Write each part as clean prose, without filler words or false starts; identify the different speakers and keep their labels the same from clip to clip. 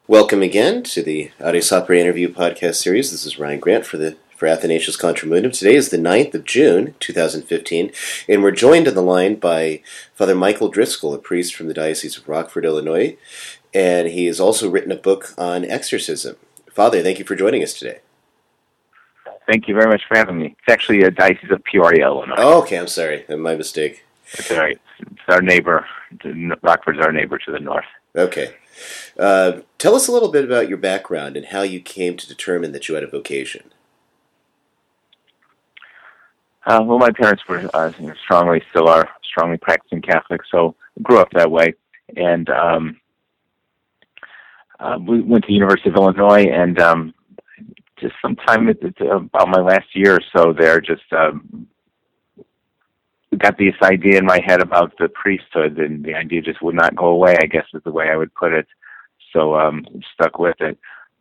Speaker 1: Welcome again to the Audio Sapere Interview Podcast Series. This is Ryan Grant for Athanasius Contra Mundum. Today is the 9th of June, 2015, and we're joined on the line by Father Michael Driscoll, a priest from the Diocese of Rockford, Illinois, and he has also written a book on exorcism. Father, thank you for joining us today.
Speaker 2: Thank you very much for having me. It's actually a Diocese of Peoria, Illinois.
Speaker 1: Oh, okay, I'm sorry. My mistake.
Speaker 2: It's all right. It's our neighbor. Rockford's our neighbor to the north.
Speaker 1: Okay. Tell us a little bit about your background and how you came to determine that you had a vocation.
Speaker 2: Well, my parents were still are strongly practicing Catholics, so I grew up that way. And we went to the University of Illinois, and just sometime about my last year or so there, just got this idea in my head about the priesthood, and the idea just would not go away, I guess is the way I would put it. So stuck with it.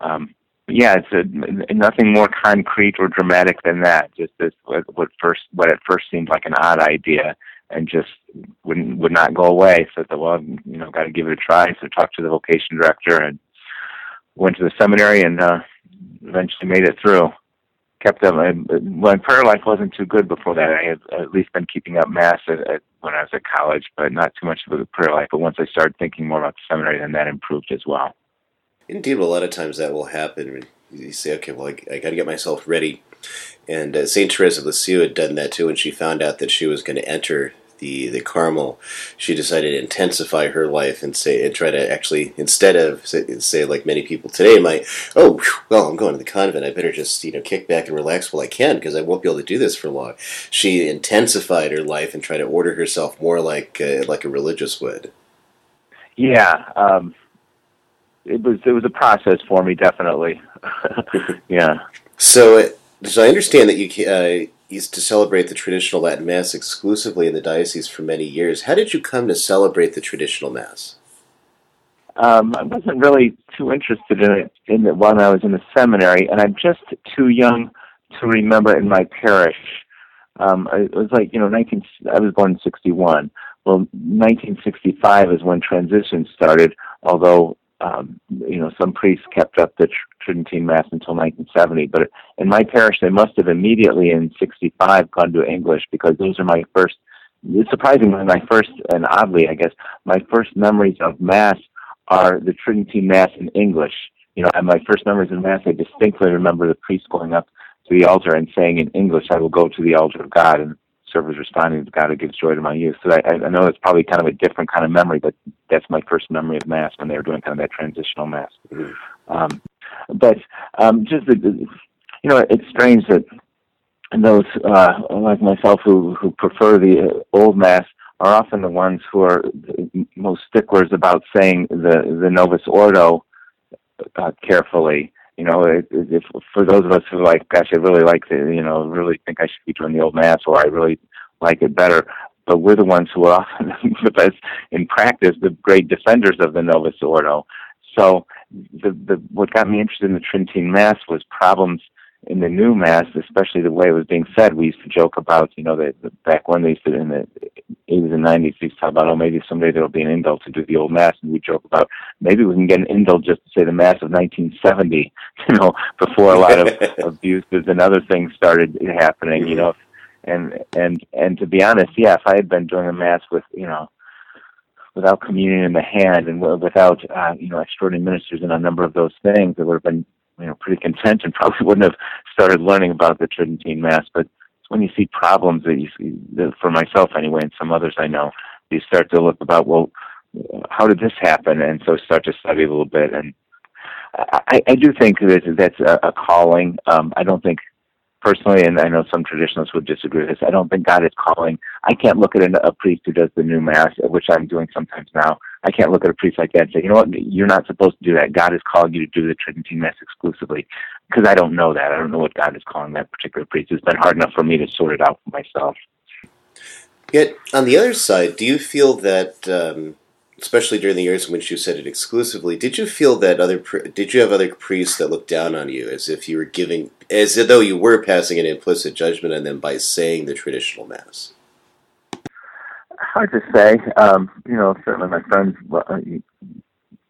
Speaker 2: It's nothing more concrete or dramatic than that. Just this, what at first seemed like an odd idea, and just would not go away. So I thought, well, got to give it a try. So I talked to the vocation director and went to the seminary, and eventually made it through. Kept up. My prayer life wasn't too good before that. I had at least been keeping up Mass when I was at college, but not too much of a prayer life. But once I started thinking more about the seminary, then that improved as well.
Speaker 1: Indeed, a lot of times that will happen. You say, okay, well, I got to get myself ready. And St. Therese of Lisieux had done that too. When she found out that she was going to enter the Carmel, she decided to intensify her life and try to actually, instead of say like many people today might, I'm going to the convent, I better just kick back and relax while I can because I won't be able to do this for long. She intensified her life and tried to order herself more like a religious would.
Speaker 2: Yeah, it was a process for me, definitely. Yeah.
Speaker 1: So I understand that you used to celebrate the traditional Latin Mass exclusively in the diocese for many years. How did you come to celebrate the traditional Mass?
Speaker 2: I wasn't really too interested in it when I was in the seminary, and I'm just too young to remember in my parish. It was like, I was born in 1961. Well, 1965 is when transition started, although some priests kept up the Tridentine Mass until 1970, but in my parish, they must have immediately in 65 gone to English because those are surprisingly, my first, and oddly, I guess, my first memories of Mass are the Tridentine Mass in English. And my first memories of Mass, I distinctly remember the priest going up to the altar and saying in English, "I will go to the altar of God," and servers responding, "God who gives joy to my youth." So I know it's probably kind of a different kind of memory, but that's my first memory of Mass when they were doing kind of that transitional Mass. Mm-hmm. It's strange that those like myself who prefer the old Mass are often the ones who are most sticklers about saying the Novus Ordo carefully. If for those of us who are like, gosh, I really like really think I should be doing the old Mass, or I really like it better. But we're the ones who are often the best in practice, the great defenders of the Novus Ordo. So what got me interested in the Tridentine Mass was problems in the new Mass, especially the way it was being said. We used to joke about, back when they used to, in the 80s and 90s, they used to talk about, maybe someday there will be an indult to do the old Mass, and we joke about, maybe we can get an indult just to say the Mass of 1970, before a lot of abuses and other things started happening, and to be honest, if I had been doing a Mass with, without communion in the hand and without, extraordinary ministers and a number of those things, it would have been, pretty content and probably wouldn't have started learning about the Tridentine Mass. But it's when you see problems that you see, for myself anyway, and some others I know, you start to look about, well, how did this happen? And so start to study a little bit. And I do think that's a calling. I don't think, personally, and I know some traditionalists would disagree with this, I don't think God is calling. I can't look at a priest who does the new Mass, which I'm doing sometimes now. I can't look at a priest like that and say, you know what, you're not supposed to do that. God is calling you to do the Tridentine Mass exclusively, because I don't know that. I don't know what God is calling that particular priest. It's been hard enough for me to sort it out for myself.
Speaker 1: Yet, on the other side, do you feel that, especially during the years in which you said it exclusively, did you feel that did you have other priests that looked down on you as if you were as though you were passing an implicit judgment on them by saying the traditional Mass?
Speaker 2: Hard to say. Certainly my friends,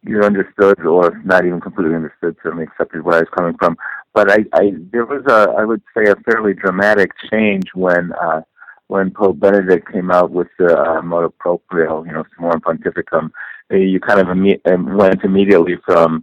Speaker 2: you understood, or not even completely understood, certainly accepted where I was coming from. But there was I would say, a fairly dramatic change when Pope Benedict came out with the motu proprio, Summorum Pontificum. You kind of went immediately from,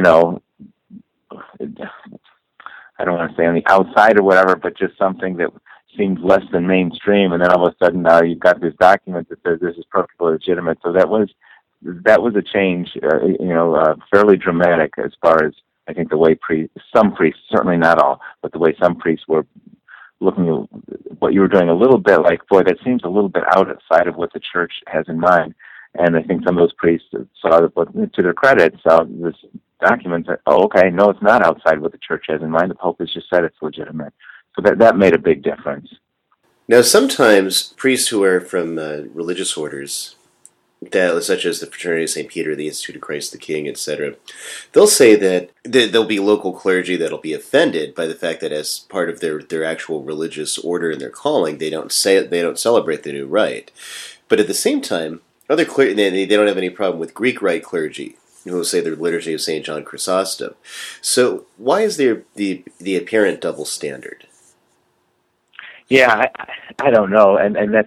Speaker 2: I don't want to say on the outside or whatever, but just something that seemed less than mainstream, and then all of a sudden now you've got this document that says this is perfectly legitimate. So that was a change, fairly dramatic as far as, I think, the way some priests, certainly not all, but the way some priests were looking at what you were doing, a little bit like, boy, that seems a little bit outside of what the church has in mind. And I think some of those priests saw that, but to their credit, saw this document that, oh, okay, no, it's not outside what the church has in mind. The Pope has just said it's legitimate. So that made a big difference.
Speaker 1: Now, sometimes priests who are from religious orders, such as the Fraternity of St. Peter, the Institute of Christ the King, etc., they'll say that there'll be local clergy that'll be offended by the fact that as part of their actual religious order and their calling, they don't celebrate the new rite. But at the same time, other they don't have any problem with Greek Rite clergy who will say the Liturgy of St. John Chrysostom. So why is there the apparent double standard?
Speaker 2: Yeah, I don't know, and that's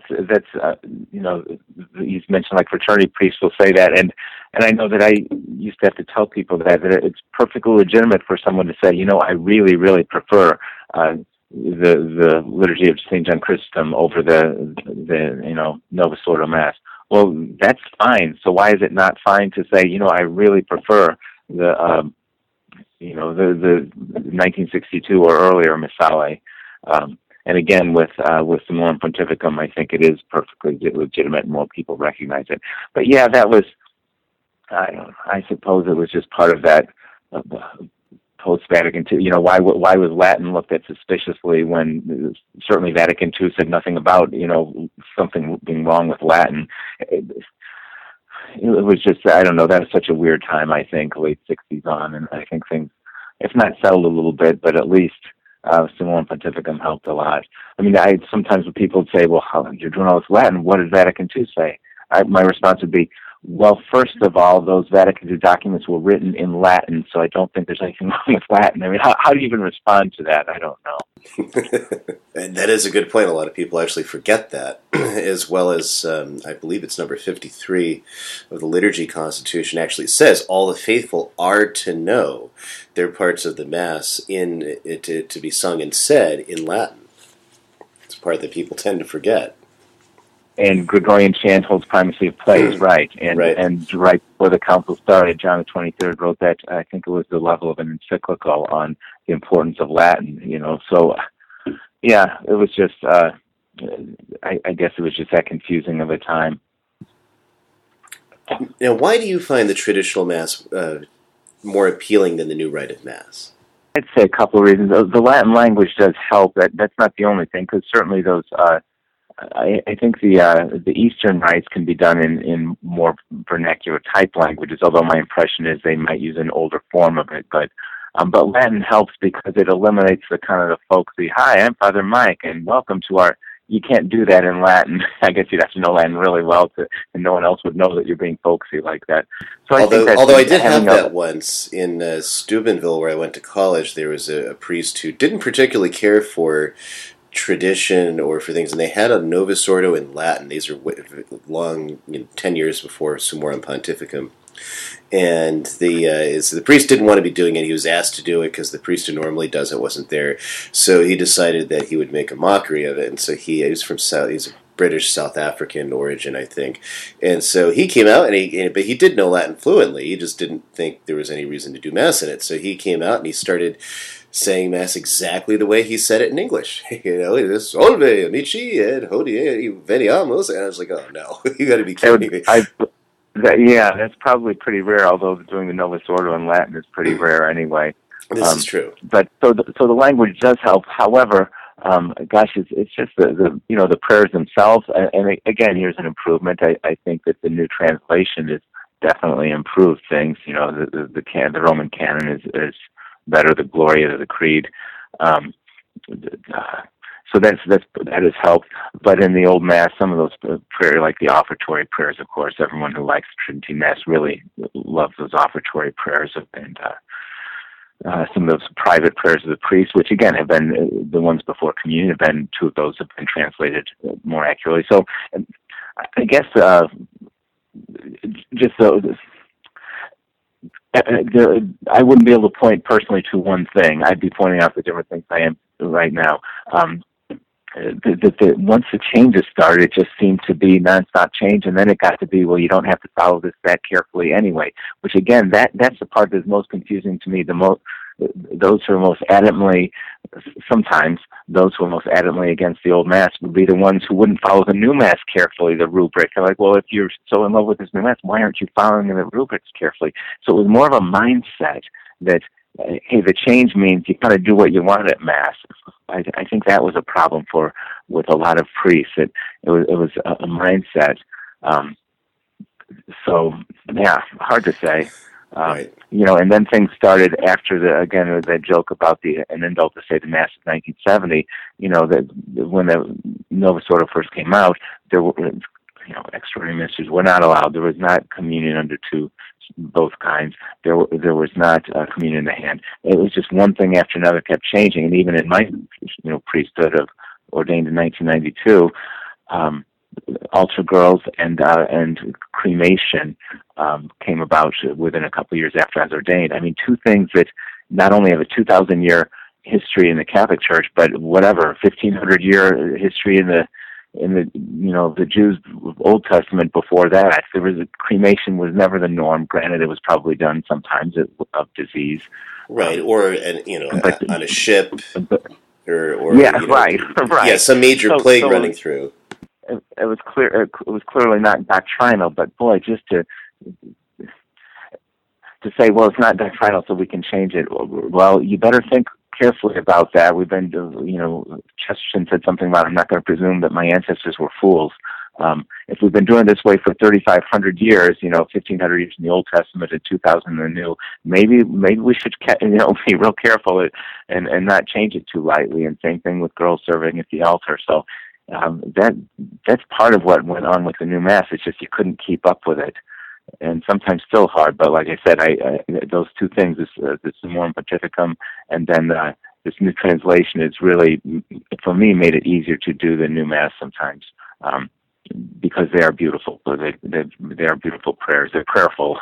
Speaker 2: you mentioned like fraternity priests will say that, and I know that I used to have to tell people that it's perfectly legitimate for someone to say, I really, really prefer the Liturgy of St. John Chrysostom over the Novus Ordo Mass. Well, that's fine. So why is it not fine to say, I really prefer the 1962 or earlier Missale? And again, with Summorum Pontificum, I think it is perfectly legitimate, and more people recognize it. But yeah, that was, I suppose it was just part of that post-Vatican II. Why was Latin looked at suspiciously when certainly Vatican II said nothing about, something being wrong with Latin? It was just, I don't know, that was such a weird time, I think, late 60s on, and I think things, if not settled a little bit, but at least Summorum Pontificum helped a lot. I mean, sometimes when people would say, well, how you're doing all this Latin, what did Vatican II say? My response would be, well, first of all, those Vatican II documents were written in Latin, so I don't think there's anything wrong with Latin. I mean, how do you even respond to that? I don't know.
Speaker 1: And that is a good point. A lot of people actually forget that, as well as, I believe it's number 53 of the Liturgy Constitution actually says, all the faithful are to know their parts of the Mass to be sung and said in Latin. It's a part that people tend to forget.
Speaker 2: And Gregorian chant holds primacy of place, right? And right before the council started, John the 23rd wrote that. I think it was the level of an encyclical on the importance of Latin. So yeah, it was just. I guess it was just that confusing of a time.
Speaker 1: Now, why do you find the traditional Mass more appealing than the new rite of Mass?
Speaker 2: I'd say a couple of reasons. The Latin language does help. That's not the only thing, because certainly those. I think the Eastern rites can be done in more vernacular type languages, although my impression is they might use an older form of it. But Latin helps because it eliminates the kind of the folksy, hi, I'm Father Mike, and welcome to our... You can't do that in Latin. I guess you'd have to know Latin really well, and no one else would know that you're being folksy like that. So
Speaker 1: although I did have that once in Steubenville, where I went to college, there was a priest who didn't particularly care for tradition or for things, and they had a Novus Ordo in Latin. These are long, 10 years before Summorum Pontificum, and the priest didn't want to be doing it. He was asked to do it because the priest who normally does it wasn't there, so he decided that he would make a mockery of it. And so he's a British South African origin, I think, and so he came out but he did know Latin fluently. He just didn't think there was any reason to do Mass in it, so he came out and he started saying Mass exactly the way he said it in English. It's Salve, amici, and hodie, veniamus. And I was like, oh no, you got to be kidding me.
Speaker 2: That's probably pretty rare, although doing the Novus Ordo in Latin is pretty rare anyway.
Speaker 1: This is true.
Speaker 2: But so the language does help. However, it's just the prayers themselves. And again, here's an improvement. I think that the new translation has definitely improved things. The Roman canon is better, the Gloria, the Creed. So that has helped. But in the old Mass, some of those prayers, like the offertory prayers, of course, everyone who likes Trinity Mass really loves those offertory prayers, and some of those private prayers of the priest, which again have been the ones before communion, have been two of those have been translated more accurately. So I guess just those. I wouldn't be able to point personally to one thing. I'd be pointing out the different things I am right now. Once the changes started, it just seemed to be nonstop change, and then it got to be, well, you don't have to follow this that carefully anyway. Which again, that's the part that's most confusing to me. Those who are most adamantly, sometimes those who are most adamantly against the old Mass would be the ones who wouldn't follow the new Mass carefully, the rubric. They're like, well, if you're so in love with this new Mass, why aren't you following the rubrics carefully? So it was more of a mindset that, hey, the change means you got to do what you want at Mass. I think that was a problem with a lot of priests. It was a mindset. So yeah, hard to say.
Speaker 1: Right.
Speaker 2: And then things started after that joke about an indult to say the Mass of 1970. That when the Novus Ordo first came out, there were, extraordinary ministers were not allowed. There was not communion under both kinds. There was not communion in the hand. It was just one thing after another kept changing. And even in my priesthood of ordained in 1992. Altar girls and cremation came about within a couple of years after I was ordained. I mean, two things that not only have a 2,000-year history in the Catholic Church, but 1,500-year history in the Jews' Old Testament before that. Cremation was never the norm. Granted, it was probably done sometimes of disease,
Speaker 1: right? On a ship, or
Speaker 2: right.
Speaker 1: Yeah, some major plague running through.
Speaker 2: It was clear. It was clearly not doctrinal, but boy, just to say, well, it's not doctrinal, so we can change it. Well, you better think carefully about that. We've been, Chesterton said something about, I'm not going to presume that my ancestors were fools. If we've been doing this way for 3,500 years, 1,500 years in the Old Testament and 2,000 in the New, maybe we should, be real careful and not change it too lightly. And same thing with girls serving at the altar. So. That's part of what went on with the new Mass. It's just you couldn't keep up with it, and sometimes still hard. But like I said, those two things, this Summorum Pontificum, and then this new translation, is really, for me, made it easier to do the new Mass sometimes, because they are beautiful. They are beautiful prayers. They're prayerful,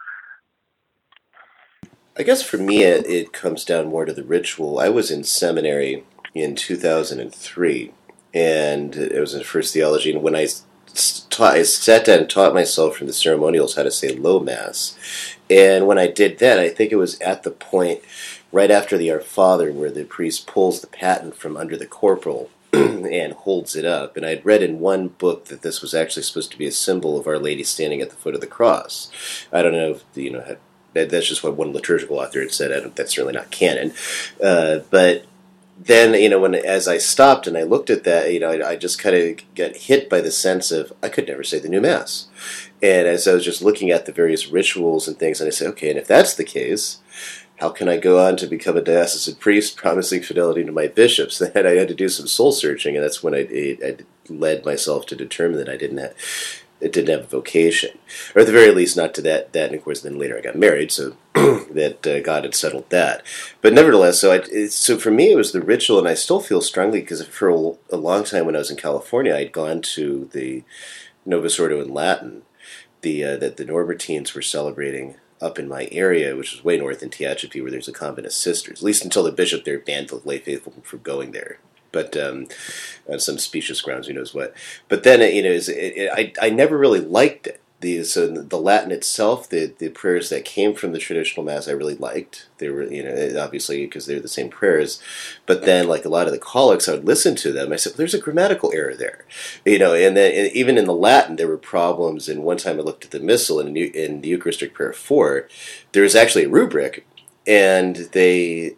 Speaker 1: I guess for me, it comes down more to the ritual. I was in seminary in 2003. And it was in First Theology, and when I sat down and taught myself from the ceremonials how to say Low Mass. And when I did that, I think it was at the point right after the Our Father where the priest pulls the paten from under the corporal and holds it up. And I'd read in one book that this was actually supposed to be a symbol of Our Lady standing at the foot of the cross. I don't know if, that's just what one liturgical author had said. That's certainly not canon. But then, as I stopped and I looked at that, I just kind of got hit by the sense of, I could never say the new Mass. And as I was just looking at the various rituals and things, and I said, okay, and if that's the case, how can I go on to become a diocesan priest promising fidelity to my bishops? Then I had to do some soul searching, and that's when I led myself to determine that it didn't have a vocation, or at the very least not to that. And of course, then later I got married, so that God had settled that. But nevertheless, so for me it was the ritual, and I still feel strongly because for a long time when I was in California, I'd gone to the Novus Ordo in Latin, that the Norbertines were celebrating up in my area, which is way north in Tehachapi, where there's a convent of sisters. At least until the bishop there banned the lay faithful from going there. But on some specious grounds, who knows what. But then, I never really liked it. The Latin itself, the prayers that came from the traditional Mass, I really liked. They were, obviously because they're the same prayers. But then, like a lot of the collects, I would listen to them. I said, well, there's a grammatical error there, And then even in the Latin, there were problems. And one time I looked at the Missal, and in the Eucharistic Prayer 4, there was actually a rubric, and they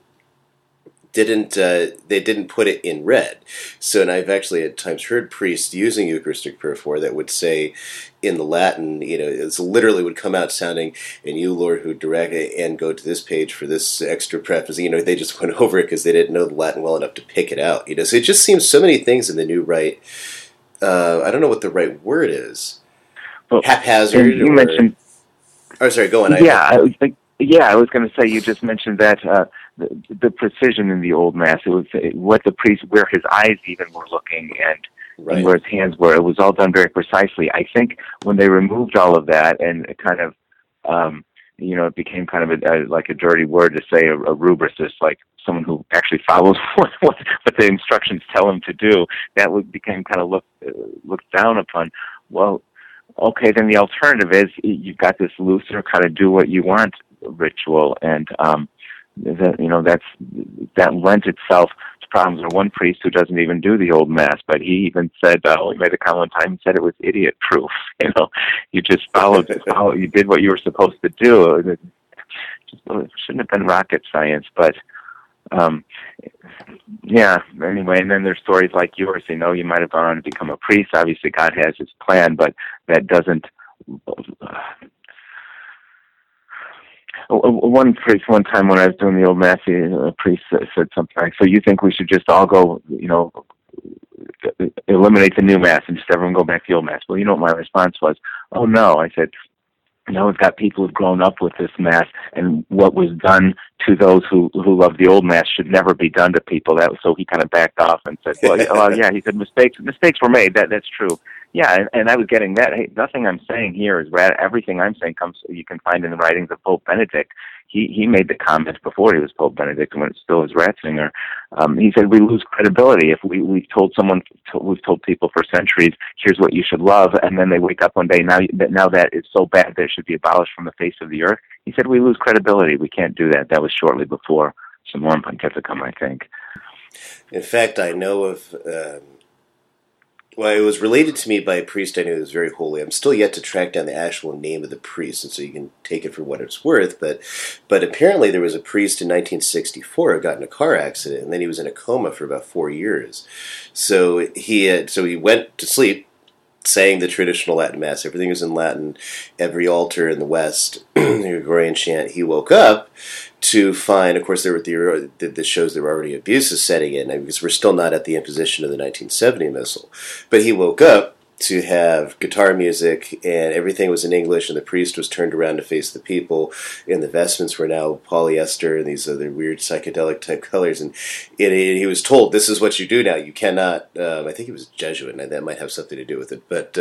Speaker 1: didn't put it in red. So, and I've actually at times heard priests using Eucharistic Prayer 4 that would say, in the Latin, it's literally would come out sounding, and you, Lord, who direct and go to this page for this extra preface. They just went over it because they didn't know the Latin well enough to pick it out. So it just seems so many things in the New Rite. I don't know what the right word is.
Speaker 2: Well,
Speaker 1: haphazard.
Speaker 2: You mentioned.
Speaker 1: Oh, sorry. Go on.
Speaker 2: I was going to say you just mentioned that the precision in the Old Mass. It was what the priest, where his eyes even were looking, and where his hands were. It was all done very precisely. I think when they removed all of that and kind of, it became kind of like a dirty word to say a rubricist, like someone who actually follows what the instructions tell him to do. That became kind of looked down upon. Well, okay, then the alternative is you've got this looser kind of do what you want ritual, and that lent itself to problems. There's one priest who doesn't even do the Old Mass, but he even said, he made a comment one time, he said it was idiot proof. You just you did what you were supposed to do. It shouldn't have been rocket science, but anyway, and then there's stories like yours, you might have gone on to become a priest. Obviously God has his plan, but that doesn't one priest one time when I was doing the Old Mass, a priest said something like, so you think we should just all go, eliminate the new Mass and just everyone go back to the Old Mass? Well, what my response was? Oh no. I said, we've got people who've grown up with this Mass, and what was done to those who love the Old Mass should never be done to people. So he kind of backed off and said, well, yeah, he said mistakes were made. That's true. Yeah, and I was getting that. Hey, nothing I'm saying here is everything I'm saying you can find in the writings of Pope Benedict. He made the comment before he was Pope Benedict, when it still was Ratzinger. He said we lose credibility if we've told people for centuries, here's what you should love, and then they wake up one day now that is so bad that it should be abolished from the face of the earth. He said we lose credibility. We can't do that. That was shortly before Summorum Pontificum, I think.
Speaker 1: In fact, I know of. Well, it was related to me by a priest I knew who was very holy. I'm still yet to track down the actual name of the priest, and so you can take it for what it's worth. But apparently there was a priest in 1964 who got in a car accident, and then he was in a coma for about 4 years. So he went to sleep, saying the traditional Latin Mass. Everything was in Latin. Every altar in the West, the Gregorian chant. He woke up to find, of course, this shows there were already abuses setting in, because we're still not at the imposition of the 1970 missal. But he woke up to have guitar music, and everything was in English, and the priest was turned around to face the people, and the vestments were now polyester and these other weird psychedelic type colors, and he was told, this is what you do now. You cannot, I think he was Jesuit, and that might have something to do with it, but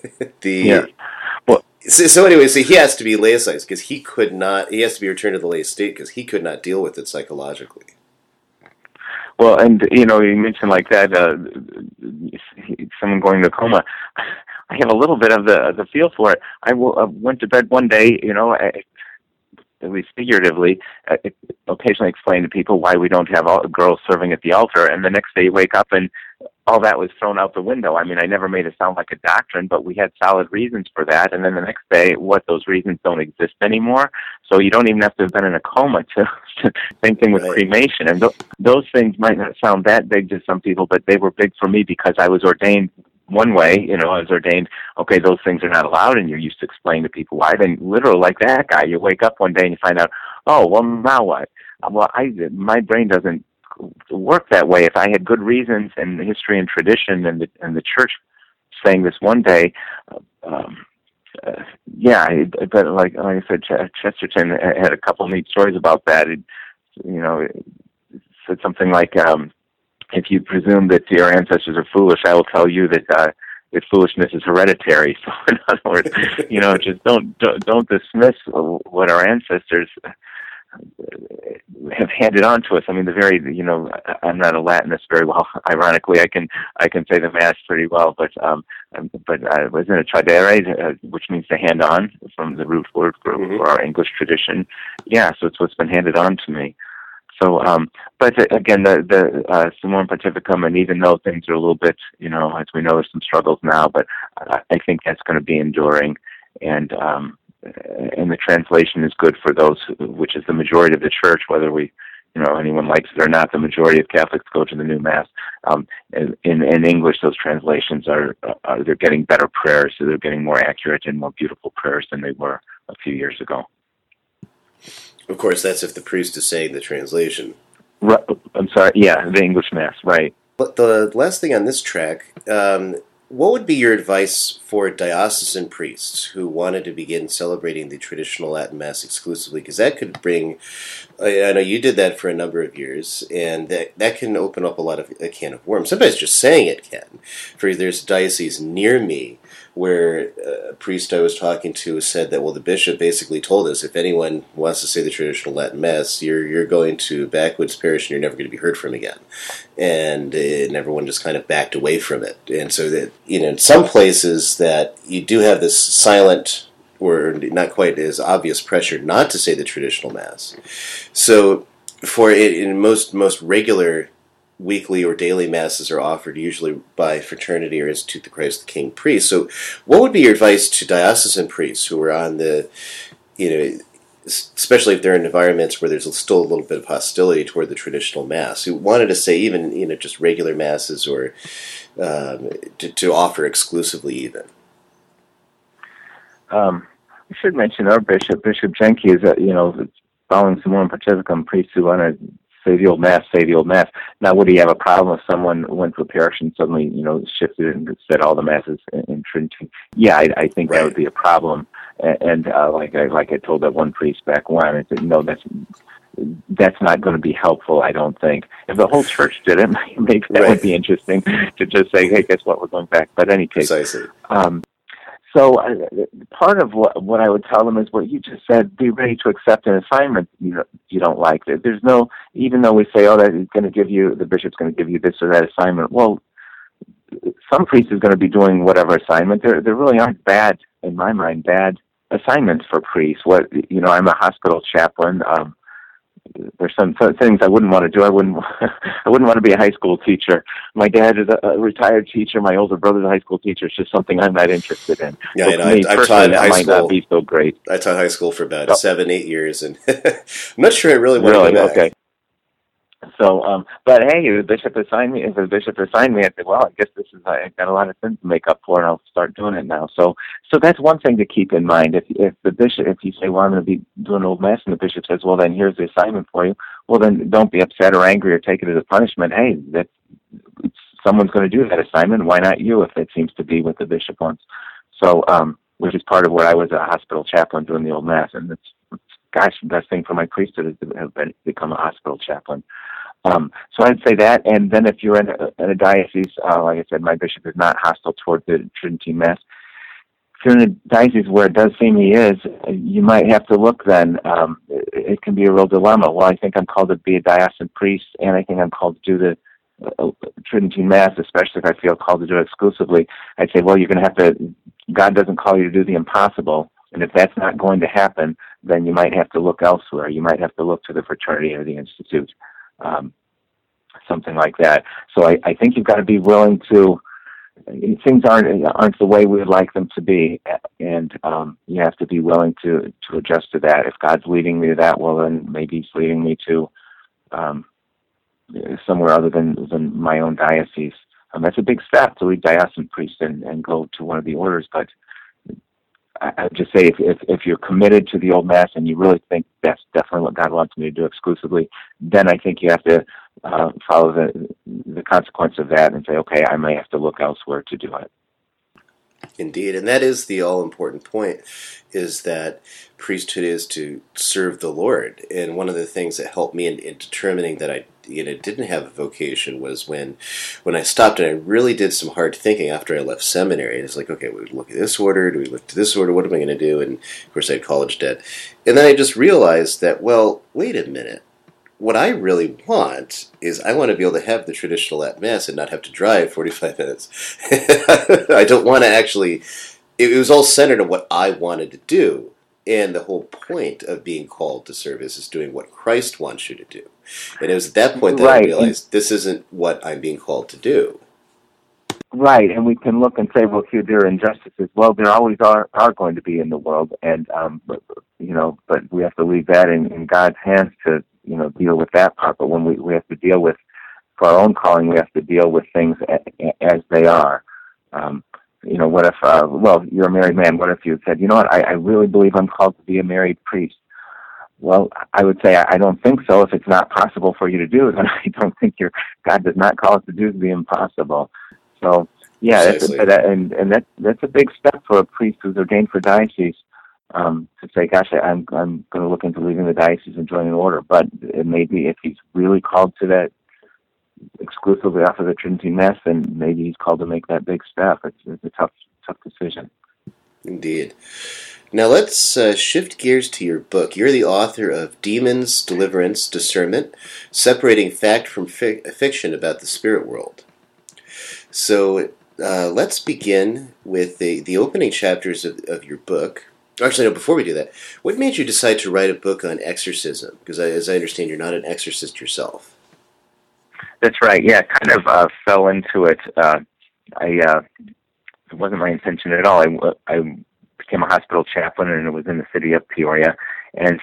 Speaker 1: So anyway, he has to be laicized because he has to be returned to the lay state because he could not deal with it psychologically.
Speaker 2: Well, and, you mentioned like that, someone going to coma. I have a little bit of the feel for it. I went to bed one day, at least figuratively, occasionally explain to people why we don't have girls serving at the altar, and the next day you wake up and all that was thrown out the window. I mean, I never made it sound like a doctrine, but we had solid reasons for that, and then the next day, those reasons don't exist anymore, so you don't even have to have been in a coma to same thing with cremation, and those things might not sound that big to some people, but they were big for me because I was ordained one way, I was ordained, okay, those things are not allowed, and you're used to explaining to people why. Then literally like that guy, you wake up one day and you find out, oh, well, now what? Well, my brain doesn't work that way. If I had good reasons and history and tradition and the church saying this one day, but like I said, Chesterton had a couple neat stories about that. It said something like, if you presume that your ancestors are foolish, I will tell you that foolishness is hereditary. So, in other words, just don't dismiss what our ancestors have handed on to us. I mean, I'm not a Latinist very well. Ironically, I can say the Mass pretty well, but I was in a tradere, which means to hand on, from the root word for our English tradition. Yeah, so it's what's been handed on to me. So, but again, the Summorum Pontificum, and even though things are a little bit, as we know, there's some struggles now, but I think that's going to be enduring, and the translation is good for those, which is the majority of the church, whether we, anyone likes it or not, the majority of Catholics go to the new Mass. In English, those translations are they're getting better prayers, so they're getting more accurate and more beautiful prayers than they were a few years ago.
Speaker 1: Of course, that's if the priest is saying the translation.
Speaker 2: Right, I'm sorry, yeah, the English Mass, right.
Speaker 1: But the last thing on this track, what would be your advice for diocesan priests who wanted to begin celebrating the traditional Latin Mass exclusively? Because that could bring, I know you did that for a number of years, and that can open up a can of worms. Sometimes just saying it can. There's a diocese near me where a priest I was talking to said that, well, the bishop basically told us if anyone wants to say the traditional Latin Mass, you're going to backwoods parish and you're never going to be heard from again. And everyone just kind of backed away from it. And so that, in some places that you do have this silent or not quite as obvious pressure not to say the traditional Mass. So for in most regular weekly or daily Masses are offered usually by Fraternity or Institute the Christ the King priest. So what would be your advice to diocesan priests who are on the, especially if they're in environments where there's still a little bit of hostility toward the traditional Mass, who wanted to say even, just regular Masses or to offer exclusively even?
Speaker 2: We should mention our bishop, Bishop Jenke, is following Summorum Pontificum, priests who want to say the old Mass, say the old Mass. Now, would he have a problem if someone went to a parish and suddenly, shifted it and said all the Masses in Trinity? Yeah, I think that would be a problem. And like I told that one priest back when, I said, no, that's not going to be helpful, I don't think. If the whole church did it, maybe that would be interesting to just say, hey, guess what, we're going back. But in any case,
Speaker 1: precisely.
Speaker 2: So part of what I would tell them is what you just said: be ready to accept an assignment you don't like. There's no, even though we say, oh, that is going to give you, the bishop's going to give you this or that assignment. Well, some priest is going to be doing whatever assignment. There really aren't bad, in my mind, bad assignments for priests. I'm a hospital chaplain. There's some things I wouldn't want to do. I wouldn't want to be a high school teacher. My dad is a retired teacher. My older brother's a high school teacher. It's just something I'm not interested in.
Speaker 1: Yeah,
Speaker 2: so
Speaker 1: I've taught high school.
Speaker 2: Might not be so great.
Speaker 1: I taught high school for about 7-8 years, and I'm not sure I really want to go back.
Speaker 2: Okay. So, but hey, if the bishop assigned me, I'd say, well, I guess I've got a lot of sins to make up for, and I'll start doing it now. So that's one thing to keep in mind. If you say, well, I'm going to be doing old Mass, and the bishop says, well, then here's the assignment for you. Well, then don't be upset or angry or take it as a punishment. Hey, someone's going to do that assignment. Why not you? If it seems to be what the bishop wants. So, which is part of what I was a hospital chaplain doing the old Mass, and it's the best thing for my priesthood is to have become a hospital chaplain. So I'd say that, and then if you're in a diocese, like I said, my bishop is not hostile toward the Tridentine Mass. If you're in a diocese where it does seem he is, you might have to look then. It can be a real dilemma. Well, I think I'm called to be a diocesan priest, and I think I'm called to do the Tridentine Mass, especially if I feel called to do it exclusively. I'd say, well, you're going to have to, God doesn't call you to do the impossible, and if that's not going to happen, then you might have to look elsewhere. You might have to look to the fraternity or the institute. Something like that. So I think you've got to be willing to. Things aren't the way we would like them to be, and you have to be willing to adjust to that. If God's leading me to that, well, then maybe He's leading me to somewhere other than my own diocese. That's a big step to leave diocesan priest and go to one of the orders, but I would just say if you're committed to the old Mass and you really think that's definitely what God wants me to do exclusively, then I think you have to follow the consequence of that and say, okay, I may have to look elsewhere to do it.
Speaker 1: Indeed, and that is the all-important point, is that priesthood is to serve the Lord. And one of the things that helped me in determining that I didn't have a vocation was when I stopped and I really did some hard thinking after I left seminary. It's like, okay, we look at this order, do we look to this order, what am I going to do? And of course I had college debt. And then I just realized that, well, wait a minute. What I really want is I want to be able to have the traditional Latin Mass and not have to drive 45 minutes. I don't want to actually... It was all centered on what I wanted to do. And the whole point of being called to service is doing what Christ wants you to do. And it was at that point that I realized this isn't what I'm being called to do.
Speaker 2: Right, and we can look and say, well, here there are injustices. Well, there always are going to be in the world, and but we have to leave that in God's hands to deal with that part. But when we have to deal with, for our own calling, we have to deal with things as they are. What if, you're a married man. What if you said, you know what, I really believe I'm called to be a married priest? Well, I would say I don't think so. If it's not possible for you to do, then I don't think God does not call us to do the impossible. So, yeah, that's a big step for a priest who's ordained for diocese, to say, gosh, I'm going to look into leaving the diocese and joining an order. But it may be, if he's really called to that exclusively off of the Trinity Mass, then maybe he's called to make that big step. It's a tough decision.
Speaker 1: Indeed. Now let's shift gears to your book. You're the author of Demons, Deliverance, Discernment, Separating Fact from Fiction about the Spirit World. So let's begin with the opening chapters of your book. Actually, no, before we do that, what made you decide to write a book on exorcism? Because as I understand, you're not an exorcist yourself.
Speaker 2: That's right. Yeah, I kind of fell into it. It wasn't my intention at all. I became a hospital chaplain, and it was in the city of Peoria, and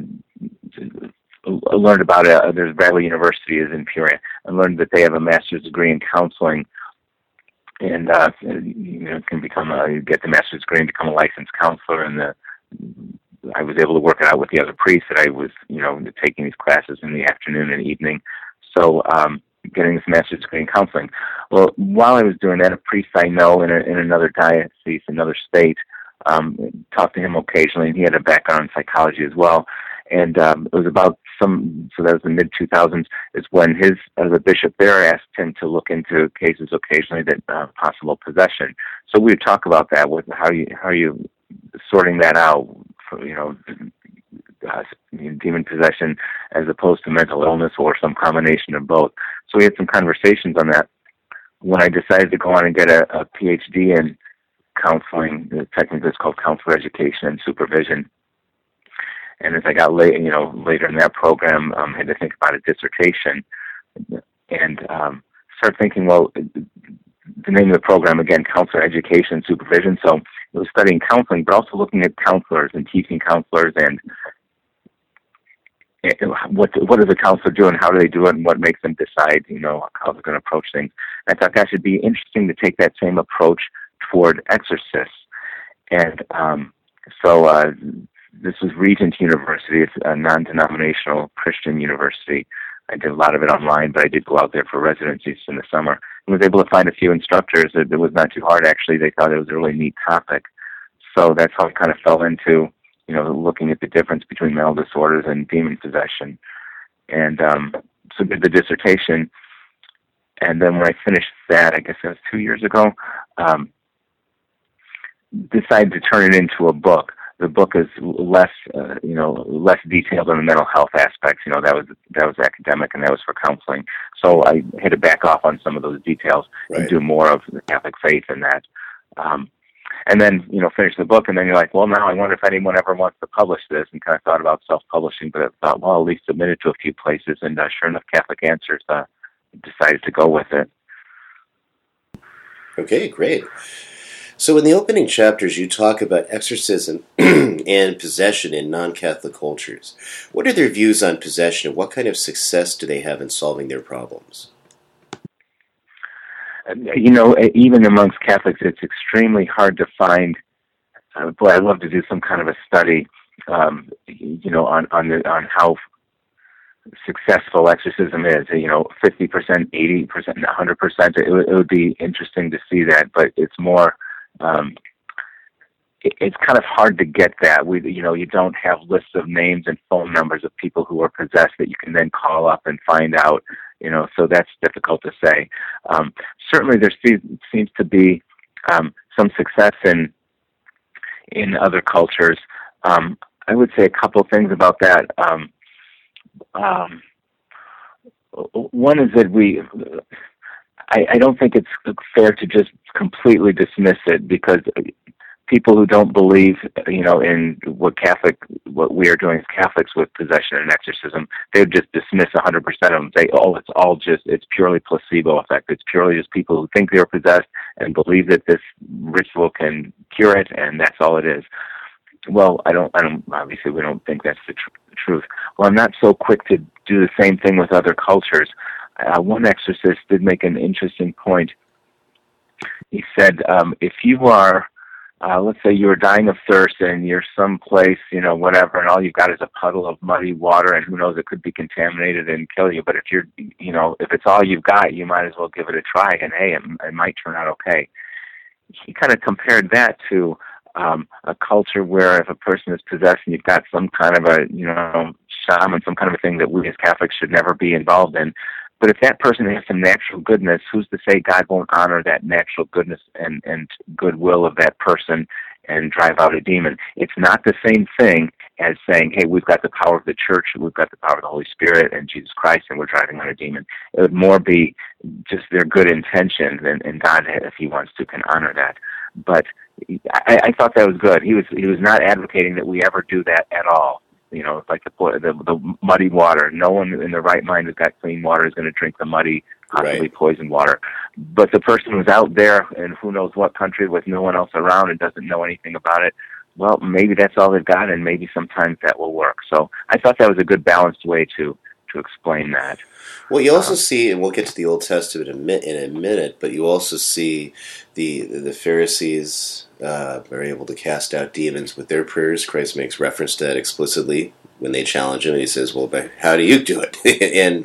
Speaker 2: learned about it. There's Bradley University is in Peoria. I learned that they have a master's degree in counseling, and can get the master's degree and become a licensed counselor. And I was able to work it out with the other priests that I was, taking these classes in the afternoon and evening. So getting this master's degree in counseling. Well, while I was doing that, a priest I know in another diocese, another state, talked to him occasionally, and he had a background in psychology as well. And it was about so that was the mid-2000s, is when the bishop there asked him to look into cases occasionally that possible possession. So we would talk about that, with how are you sorting that out, for, demon possession as opposed to mental illness or some combination of both. So we had some conversations on that. When I decided to go on and get a PhD in counseling, technically it's called counselor education and supervision. And as I got later in that program, I had to think about a dissertation, and started thinking, well, the name of the program, again, counselor education and supervision. So it was studying counseling, but also looking at counselors and teaching counselors, and what does a counselor do, and how do they do it, and what makes them decide, how they're going to approach things. And I thought, gosh, it'd be interesting to take that same approach toward exorcists. And so this was Regent University. It's a non-denominational Christian university. I did a lot of it online, but I did go out there for residencies in the summer and was able to find a few instructors. It was not too hard, actually. They thought it was a really neat topic. So that's how I kind of fell into looking at the difference between mental disorders and demon possession. And so did the dissertation. And then when I finished that, I guess that was 2 years ago, decided to turn it into a book. The book is less detailed on the mental health aspects. That was academic, and that was for counseling. So I had to back off on some of those details and do more of the Catholic faith in that. And then, finish the book, and then you're like, well, now I wonder if anyone ever wants to publish this, and kind of thought about self-publishing, but I thought, well, at least submit it to a few places, and sure enough, Catholic Answers decided to go with it.
Speaker 1: Okay, great. So in the opening chapters, you talk about exorcism and possession in non-Catholic cultures. What are their views on possession, and what kind of success do they have in solving their problems? Even amongst Catholics, it's extremely hard to find. I'd love to do some kind of a study, on how successful exorcism is. 50%, 80%, 100%. It would be interesting to see that, but it's more. It's kind of hard to get that. You don't have lists of names and phone numbers of people who are possessed that you can then call up and find out. So that's difficult to say. Certainly, there seems to be some success in other cultures. I would say a couple things about that. One is that I don't think it's fair to just completely dismiss it, because people who don't believe, in what we are doing as Catholics with possession and exorcism, they would just dismiss 100% of them. Say, it's purely placebo effect. It's purely just people who think they're possessed and believe that this ritual can cure it, and that's all it is.
Speaker 2: Well, I don't. Obviously, we don't think that's the truth. Well, I'm not so quick to do the same thing with other cultures. One exorcist did make an interesting point. He said, if you are, let's say you are dying of thirst and you're someplace, whatever, and all you've got is a puddle of muddy water, and who knows, it could be contaminated and kill you. But if you're, if it's all you've got, you might as well give it a try, and hey, it might turn out okay. He kind of compared that to a culture where if a person is possessed and you've got some kind of a, shaman, some kind of a thing that we as Catholics should never be involved in. But if that person has some natural goodness, who's to say God won't honor that natural goodness and goodwill of that person and drive out a demon? It's not the same thing as saying, hey, we've got the power of the church, we've got the power of the Holy Spirit and Jesus Christ, and we're driving out a demon. It would more be just their good intentions, and God, if He wants to, can honor that. But I thought that was good. He was not advocating that we ever do that at all. Like the muddy water. No one in their right mind who's got clean water is going to drink the muddy, possibly poisoned water. But the person who's out there in who knows what country with no one else around and doesn't know anything about it, well, maybe that's all they've got, and maybe sometimes that will work. So I thought that was a good balanced way to explain that.
Speaker 1: Well, you also see, and we'll get to the Old Testament in a minute, but you also see the Pharisees are able to cast out demons with their prayers. Christ makes reference to that explicitly when they challenge him, and he says, "Well, but how do you do it?" And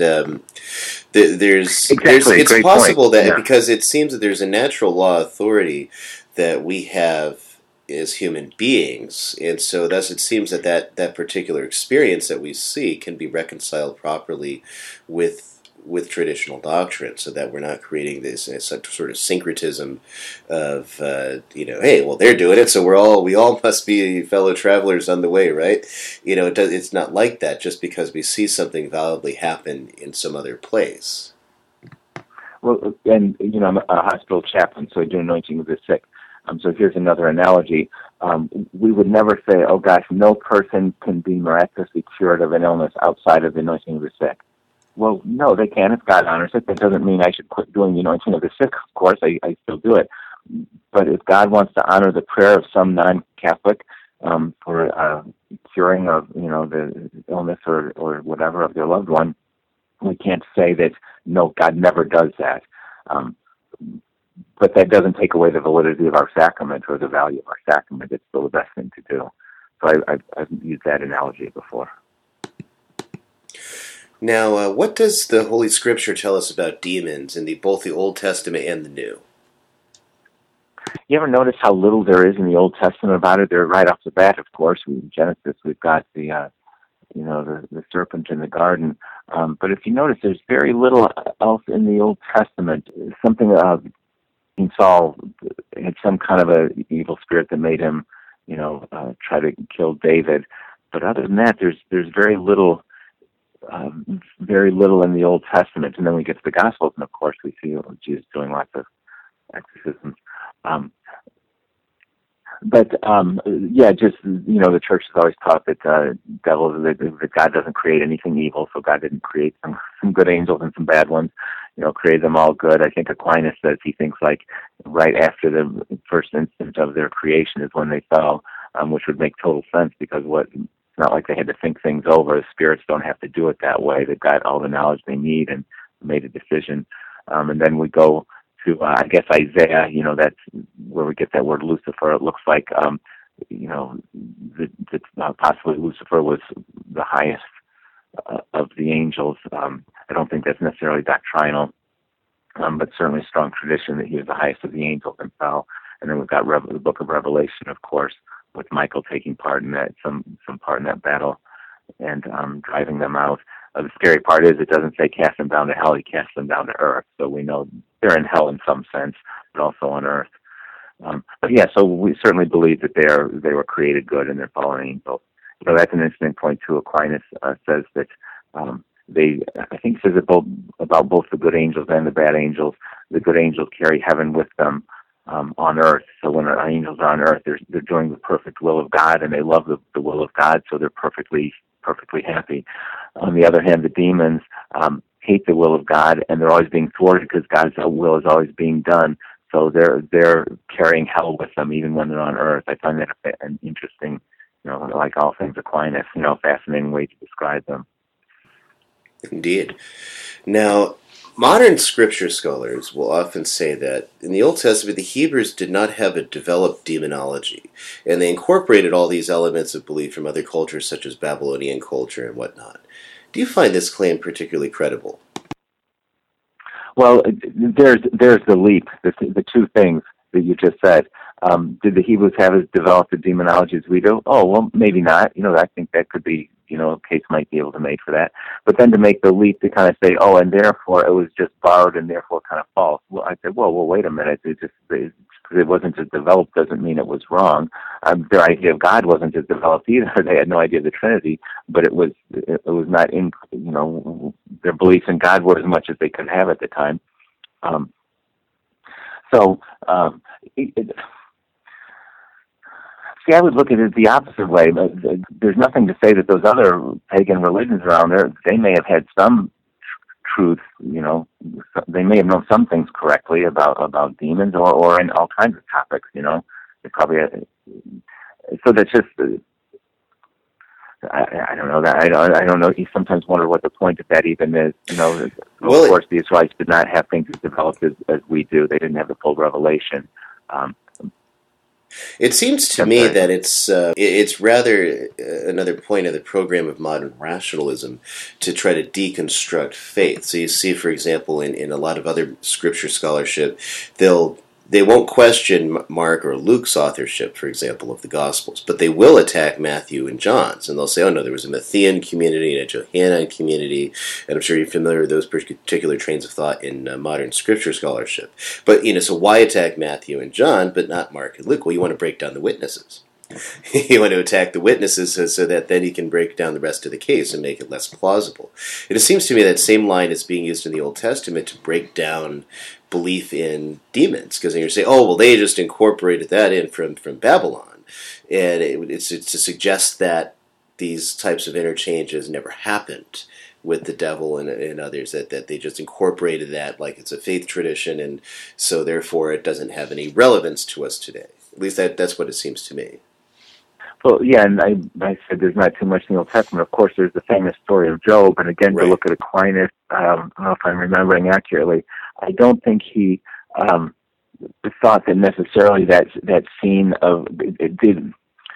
Speaker 1: it's possible that because it seems that there's a natural law authority that we have as human beings, and so thus it seems that particular experience that we see can be reconciled properly with traditional doctrine, so that we're not creating this sort of syncretism of hey, well, they're doing it, so we all must be fellow travelers on the way, right? It's not like that just because we see something validly happen in some other place.
Speaker 2: Well, and I'm a hospital chaplain, so I do anointing of the sick. So here's another analogy. We would never say, oh gosh, no person can be miraculously cured of an illness outside of the anointing of the sick. Well, no, they can if God honors it. That doesn't mean I should quit doing the anointing of the sick. Of course, I still do it. But if God wants to honor the prayer of some non-Catholic for curing of the illness or whatever of their loved one, we can't say that, no, God never does that. But that doesn't take away the validity of our sacrament or the value of our sacrament. It's still the best thing to do. So I've used that analogy before.
Speaker 1: Now, what does the Holy Scripture tell us about demons in both the Old Testament and the New?
Speaker 2: You ever notice how little there is in the Old Testament about it? They're right off the bat, of course. In Genesis, we've got the serpent in the garden. But if you notice, there's very little else in the Old Testament. Something Saul had some kind of a evil spirit that made him, try to kill David. But other than that, there's very little in the Old Testament. And then we get to the Gospels, and of course we see Jesus doing lots of exorcisms. The church has always taught that that God doesn't create anything evil, so God didn't create some good angels and some bad ones, created them all good. I think Aquinas says he thinks like right after the first instant of their creation is when they fell, which would make total sense because it's not like they had to think things over. The spirits don't have to do it that way. They've got all the knowledge they need and made a decision. And then we go to, Isaiah, that's where we get that word Lucifer. It looks like, possibly Lucifer was the highest of the angels. I don't think that's necessarily doctrinal, but certainly a strong tradition that he was the highest of the angels and fell. And then we've got the book of Revelation, of course, with Michael taking part in that, some part in that battle and driving them out. The scary part is it doesn't say cast them down to hell, he casts them down to earth. So we know they're in hell in some sense, but also on earth. So we certainly believe that they were created good and they're fallen angels. That's an interesting point too. Aquinas says that says about both the good angels and the bad angels. The good angels carry heaven with them on earth. So when our angels are on earth, they're doing the perfect will of God, and they love the will of God, so they're perfectly happy. On the other hand, the demons hate the will of God, and they're always being thwarted because God's will is always being done. So they're carrying hell with them even when they're on earth. I find that an interesting like all things Aquinas, fascinating way to describe them.
Speaker 1: Indeed. Now, modern scripture scholars will often say that in the Old Testament, the Hebrews did not have a developed demonology, and they incorporated all these elements of belief from other cultures such as Babylonian culture and whatnot. Do you find this claim particularly credible?
Speaker 2: Well, there's the leap, the two things that you just said. Did the Hebrews have as developed a demonology as we do? Oh, well, maybe not. I think that could be, a case might be able to make for that. But then to make the leap to kind of say, oh, and therefore it was just borrowed and therefore kind of false. Well, I said, well, wait a minute. Because it wasn't as developed doesn't mean it was wrong. Their idea of God wasn't as developed either. They had no idea of the Trinity, but it was not in, their beliefs in God were as much as they could have at the time. See, I would look at it the opposite way. There's nothing to say that those other pagan religions around there, they may have had some truth, they may have known some things correctly about demons or in all kinds of topics, They probably had, so that's just, I don't know that. I don't know. You sometimes wonder what the point of that even is. Of course, the Israelites did not have things as developed as we do. They didn't have the full revelation.
Speaker 1: It seems to me that it's rather another point of the program of modern rationalism to try to deconstruct faith. So you see, for example, in a lot of other scripture scholarship, they won't question Mark or Luke's authorship, for example, of the Gospels, but they will attack Matthew and John's, and they'll say, oh no, there was a Matthean community and a Johannine community, and I'm sure you're familiar with those particular trains of thought in modern scripture scholarship. But, so why attack Matthew and John, but not Mark and Luke? Well, you want to break down the witnesses. You want to attack the witnesses so that then you can break down the rest of the case and make it less plausible. It seems to me that same line is being used in the Old Testament to break down belief in demons, because then you're saying, oh, well, they just incorporated that in from Babylon, and it's to suggest that these types of interchanges never happened with the devil and others, that they just incorporated that like it's a faith tradition, and so therefore it doesn't have any relevance to us today. At least that's what it seems to me.
Speaker 2: Well, yeah, and I said there's not too much in the Old Testament. Of course, there's the famous story of Job, and again, to look at Aquinas, I don't know if I'm remembering accurately, I don't think he thought that necessarily that scene of it did.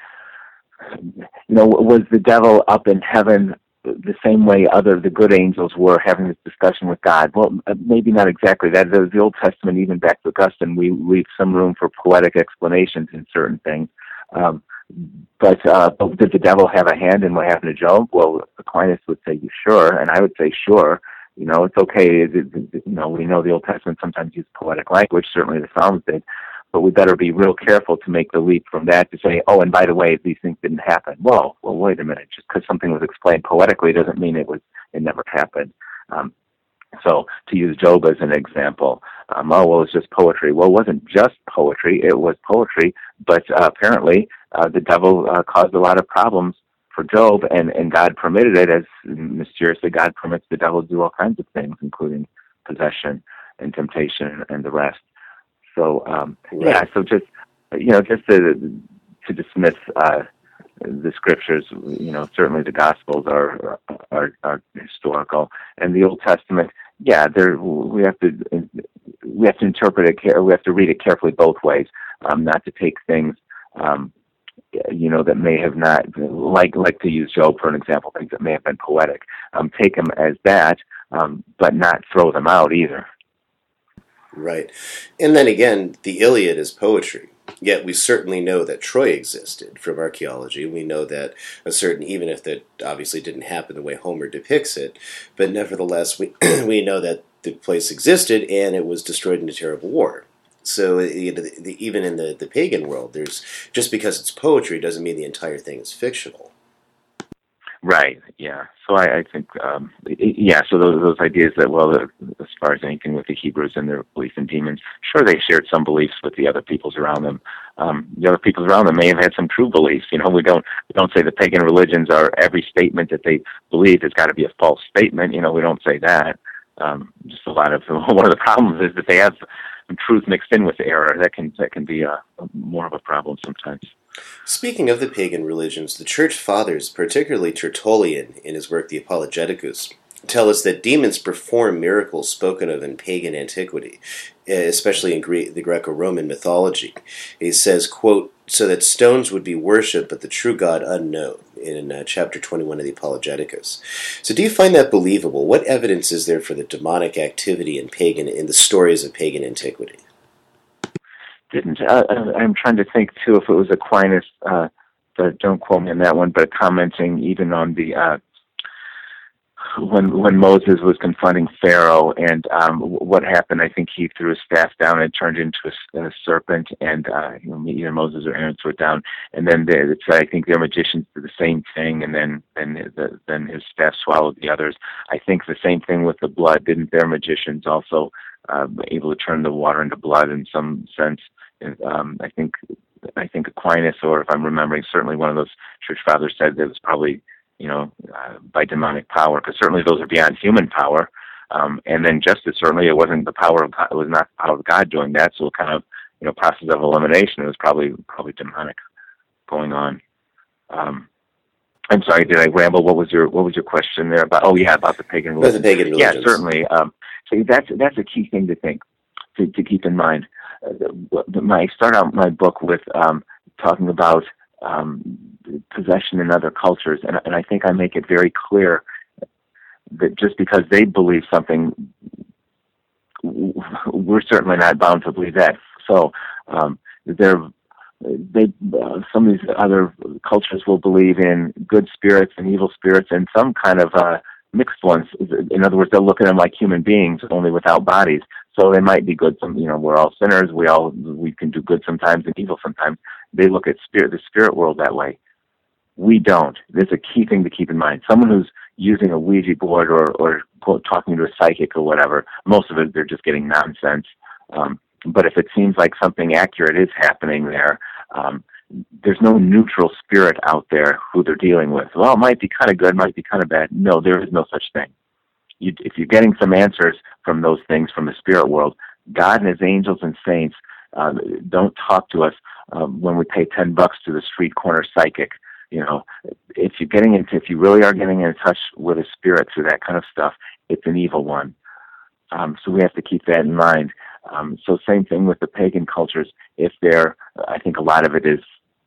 Speaker 2: Was the devil up in heaven the same way the good angels were having this discussion with God? Well, maybe not exactly that. The Old Testament, even back to Augustine, we leave some room for poetic explanations in certain things. But did the devil have a hand in what happened to Job? Well, Aquinas would say, sure, and I would say, sure. It's okay. We know the Old Testament sometimes uses poetic language, certainly the Psalms did, but we better be real careful to make the leap from that to say, oh, and by the way, these things didn't happen. Well, wait a minute. Just because something was explained poetically doesn't mean it never happened. So to use Job as an example, it's just poetry. Well, it wasn't just poetry. It was poetry, but apparently the devil caused a lot of problems for Job, and God permitted it, as mysteriously God permits the devil to do all kinds of things, including possession and temptation and the rest. So, so just to dismiss the scriptures, certainly the Gospels are historical, and the Old Testament, we have to interpret it. We have to read it carefully both ways, not to take things, that may have not, like to use Job for an example, things that may have been poetic. Take them as that, but not throw them out either.
Speaker 1: Right, and then again, the Iliad is poetry. Yet we certainly know that Troy existed from archaeology. We know that even if that obviously didn't happen the way Homer depicts it, but nevertheless we know that the place existed and it was destroyed in a terrible war. So even in the pagan world, just because it's poetry doesn't mean the entire thing is fictional.
Speaker 2: Right. Yeah. So I think, so those ideas that, as far as anything with the Hebrews and their belief in demons, sure, they shared some beliefs with the other peoples around them. The other peoples around them may have had some true beliefs. We don't say the pagan religions are every statement that they believe has got to be a false statement. We don't say that. Just one of the problems is that they have truth mixed in with error. That can be more of a problem sometimes.
Speaker 1: Speaking of the pagan religions, the church fathers, particularly Tertullian in his work The Apologeticus, tell us that demons perform miracles spoken of in pagan antiquity, especially in the Greco-Roman mythology. He says, quote, so that stones would be worshipped, but the true God unknown, in chapter 21 of the Apologeticus. So do you find that believable? What evidence is there for the demonic activity in the stories of pagan antiquity?
Speaker 2: I'm trying to think, too, if it was Aquinas, but don't quote me on that one, but commenting even on the when Moses was confronting Pharaoh and what happened, I think he threw his staff down and turned into a serpent, and either Moses or Aaron threw it down, and then I think their magicians did the same thing, and then his staff swallowed the others. I think the same thing with the blood. Didn't their magicians also able to turn the water into blood in some sense? I think Aquinas, or if I'm remembering, certainly one of those church fathers said that it was probably by demonic power, because certainly those are beyond human power. And then justice, certainly it wasn't the power of God, it was not the power of God doing that. So kind of process of elimination. It was probably demonic going on. I'm sorry, did I ramble? What was your question there about? Oh yeah, about the pagan religion.
Speaker 1: About the pagan religions.
Speaker 2: Yeah, certainly. So that's a key thing to keep in mind. I start out my book with talking about possession in other cultures, and I think I make it very clear that just because they believe something, we're certainly not bound to believe that. So some of these other cultures will believe in good spirits and evil spirits, and some kind of mixed ones. In other words, they'll look at them like human beings, only without bodies. So they might be good. We're all sinners. We can do good sometimes and evil sometimes. They look at the spirit world that way. We don't. There's a key thing to keep in mind. Someone who's using a Ouija board or quote, talking to a psychic or whatever, most of it, they're just getting nonsense. But if it seems like something accurate is happening there, there's no neutral spirit out there who they're dealing with. Well, it might be kind of good, might be kind of bad. No, there is no such thing. If you're getting some answers from those things from the spirit world, God and his angels and saints don't talk to us when we pay $10 to the street corner psychic. If you really are getting in touch with a spirit through that kind of stuff, it's an evil one. So we have to keep that in mind. So same thing with the pagan cultures. I think a lot of it is,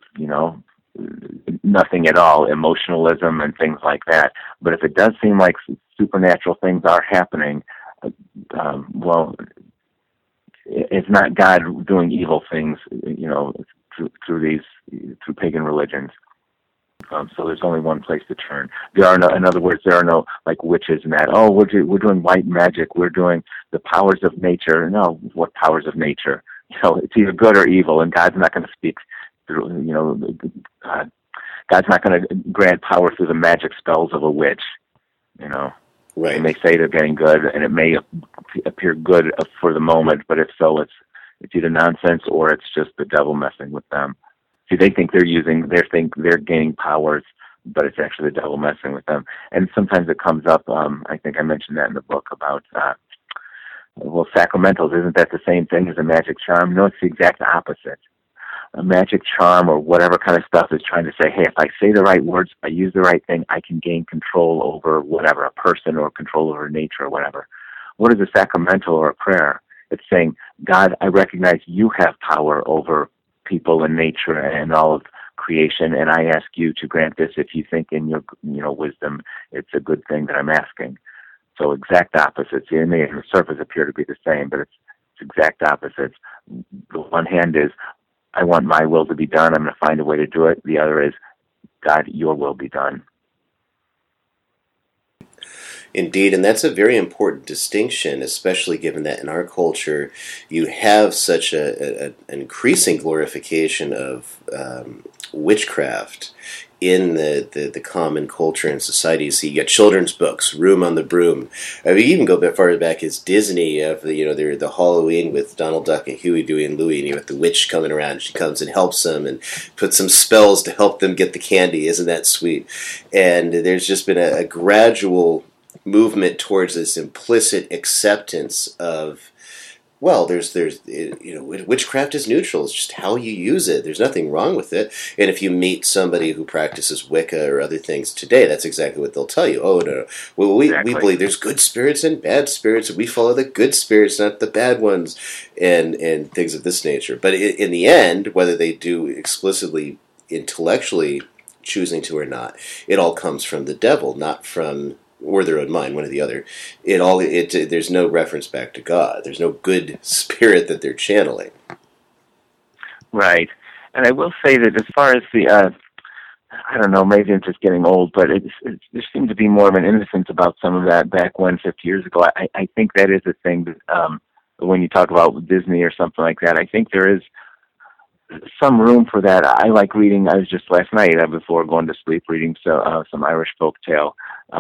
Speaker 2: nothing at all, emotionalism and things like that. But if it does seem like supernatural things are happening, well, it's not God doing evil things, through pagan religions. So there's only one place to turn. In other words, there are no like witches and that. Oh, we're doing white magic. We're doing the powers of nature. No, what powers of nature? It's either good or evil, and God's not going to speak through. God's not going to grant power through the magic spells of a witch.
Speaker 1: Right.
Speaker 2: And they say they're getting good, and it may appear good for the moment, but if so, it's either nonsense or it's just the devil messing with them. See, they think they're gaining powers, but it's actually the devil messing with them. And sometimes it comes up, I think I mentioned that in the book about, sacramentals. Isn't that the same thing as a magic charm? No, it's the exact opposite. A magic charm or whatever kind of stuff is trying to say, hey, if I say the right words, if I use the right thing, I can gain control over whatever, a person or control over nature or whatever. What is a sacramental or a prayer? It's saying, God, I recognize you have power over people and nature and all of creation, and I ask you to grant this if you think in your wisdom it's a good thing that I'm asking. So exact opposites. On the surface appear to be the same, but it's exact opposites. The one hand is, I want my will to be done. I'm going to find a way to do it. The other is, God, your will be done.
Speaker 1: Indeed, and that's a very important distinction, especially given that in our culture you have such an increasing glorification of witchcraft in the common culture and society. So you got children's books, Room on the Broom. I mean, you even go a bit farther back as Disney of the Halloween with Donald Duck and Huey, Dewey, and Louie, and you have the witch coming around. She comes and helps them and puts some spells to help them get the candy. Isn't that sweet? And there's just been a gradual movement towards this implicit acceptance of Well, witchcraft is neutral. It's just how you use it. There's nothing wrong with it. And if you meet somebody who practices Wicca or other things today, that's exactly what they'll tell you. Oh, no. Well, we believe there's good spirits and bad spirits, and we follow the good spirits, not the bad ones, and things of this nature. But in the end, whether they do explicitly, intellectually choosing to or not, it all comes from the devil, not from or their own mind, one or the other. There's no reference back to God. There's no good spirit that they're channeling.
Speaker 2: Right. And I will say that as far as the, I don't know, maybe I'm just getting old, but there seemed to be more of an innocence about some of that back when 50 years ago. I think that is a thing that, when you talk about Disney or something like that, I think there is some room for that. I like reading. I was just last night, before going to sleep, reading some Irish folk tale.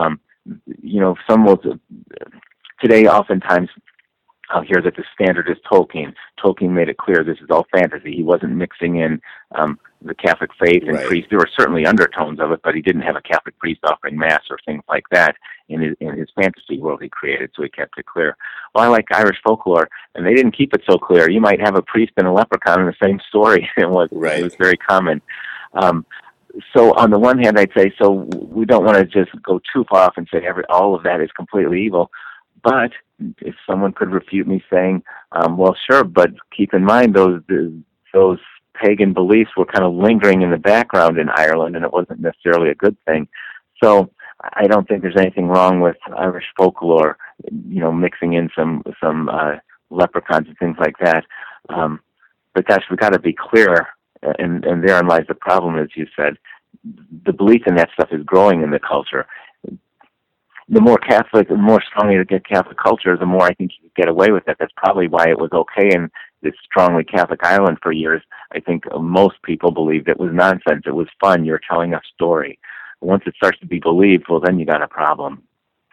Speaker 2: Some will today. Oftentimes, I'll hear that the standard is Tolkien. Tolkien made it clear this is all fantasy. He wasn't mixing in the Catholic faith and priests. There were certainly undertones of it, but he didn't have a Catholic priest offering mass or things like that in his fantasy world he created. So he kept it clear. Well, I like Irish folklore, and they didn't keep it so clear. You might have a priest and a leprechaun in the same story. It was very common. So on the one hand, I'd say, so we don't want to just go too far off and say all of that is completely evil. But if someone could refute me saying, well, sure, but keep in mind those pagan beliefs were kind of lingering in the background in Ireland, and it wasn't necessarily a good thing. So I don't think there's anything wrong with Irish folklore, mixing in some leprechauns and things like that. But gosh, we got to be clear. And therein lies the problem, as you said. The belief in that stuff is growing in the culture. The more strongly to get Catholic culture, the more I think you get away with it. That's probably why it was okay in this strongly Catholic Ireland for years. I think most people believed it was nonsense. It was fun. You're telling a story. Once it starts to be believed, well, then you got a problem.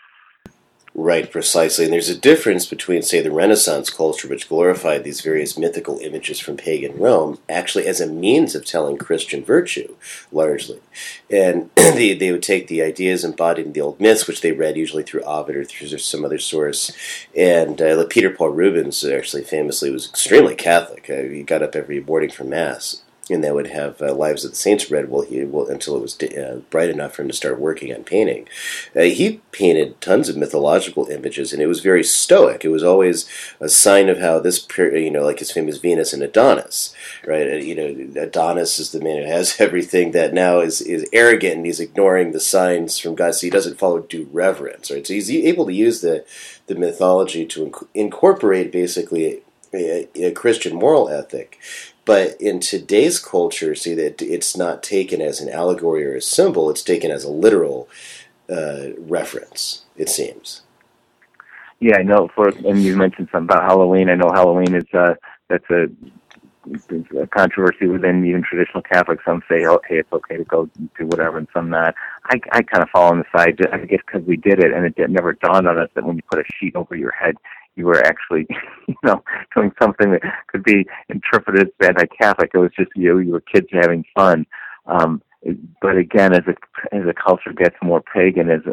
Speaker 1: Right, precisely. And there's a difference between, say, the Renaissance culture, which glorified these various mythical images from pagan Rome, actually as a means of telling Christian virtue, largely. And they would take the ideas embodied in the old myths, which they read usually through Ovid or through some other source. And Peter Paul Rubens actually famously was extremely Catholic. He got up every morning for Mass. And that would have Lives of the Saints read until it was bright enough for him to start working on painting. He painted tons of mythological images, and it was very stoic. It was always a sign of how this, like his famous Venus and Adonis, right? Adonis is the man who has everything that now is arrogant, and he's ignoring the signs from God, so he doesn't follow due reverence, right? So he's able to use the mythology to incorporate basically a Christian moral ethic. But in today's culture, see that it's not taken as an allegory or a symbol; it's taken as a literal reference. It seems.
Speaker 2: Yeah, I know. And you mentioned something about Halloween. I know Halloween is that's a controversy within even traditional Catholics. Some say, "Okay, it's okay to go do whatever," and some not. I kind of fall on the side, I guess, because we did it, and it never dawned on us that when you put a sheet over your head, you were actually, doing something that could be interpreted as anti-Catholic. It was just you were kids having fun. But again, as a culture gets more pagan, as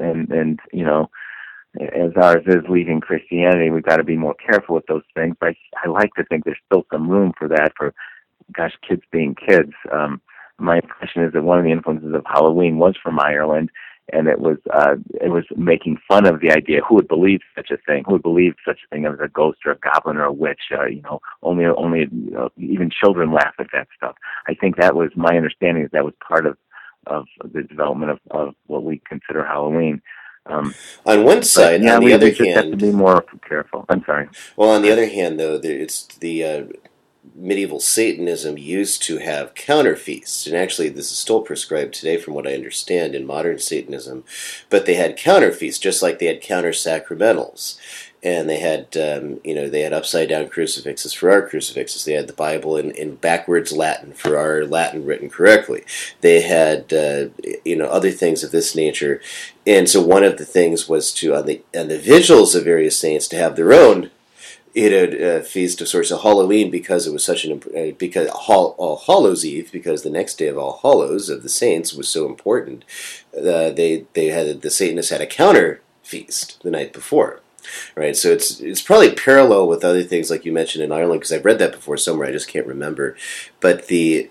Speaker 2: ours is leaving Christianity, we've got to be more careful with those things. But I like to think there's still some room for that. For, kids being kids. My impression is that one of the influences of Halloween was from Ireland. And it was making fun of the idea. Who would believe such a thing? Who would believe such a thing as a ghost or a goblin or a witch? Only even children laugh at that stuff. I think that was my understanding. That was part of the development of what we consider Halloween.
Speaker 1: On one side, on the other hand,
Speaker 2: just have to be more careful. I'm sorry.
Speaker 1: Well, on the other hand, though, it's the medieval Satanism used to have counter feasts, and actually this is still prescribed today from what I understand in modern Satanism, but they had counter feasts just like they had counter sacramentals, and they had they had upside down crucifixes for our crucifixes. They had the Bible in backwards Latin for our Latin written correctly. They had other things of this nature, and so one of the things was to on the vigils of various saints to have their own feast of sorts of Halloween, because it was such because All Hallows Eve, because the next day of All Hallows of the Saints was so important. The Satanists had a counter feast the night before, Right, so it's probably parallel with other things like you mentioned in Ireland because I've read that before somewhere. I just can't remember. But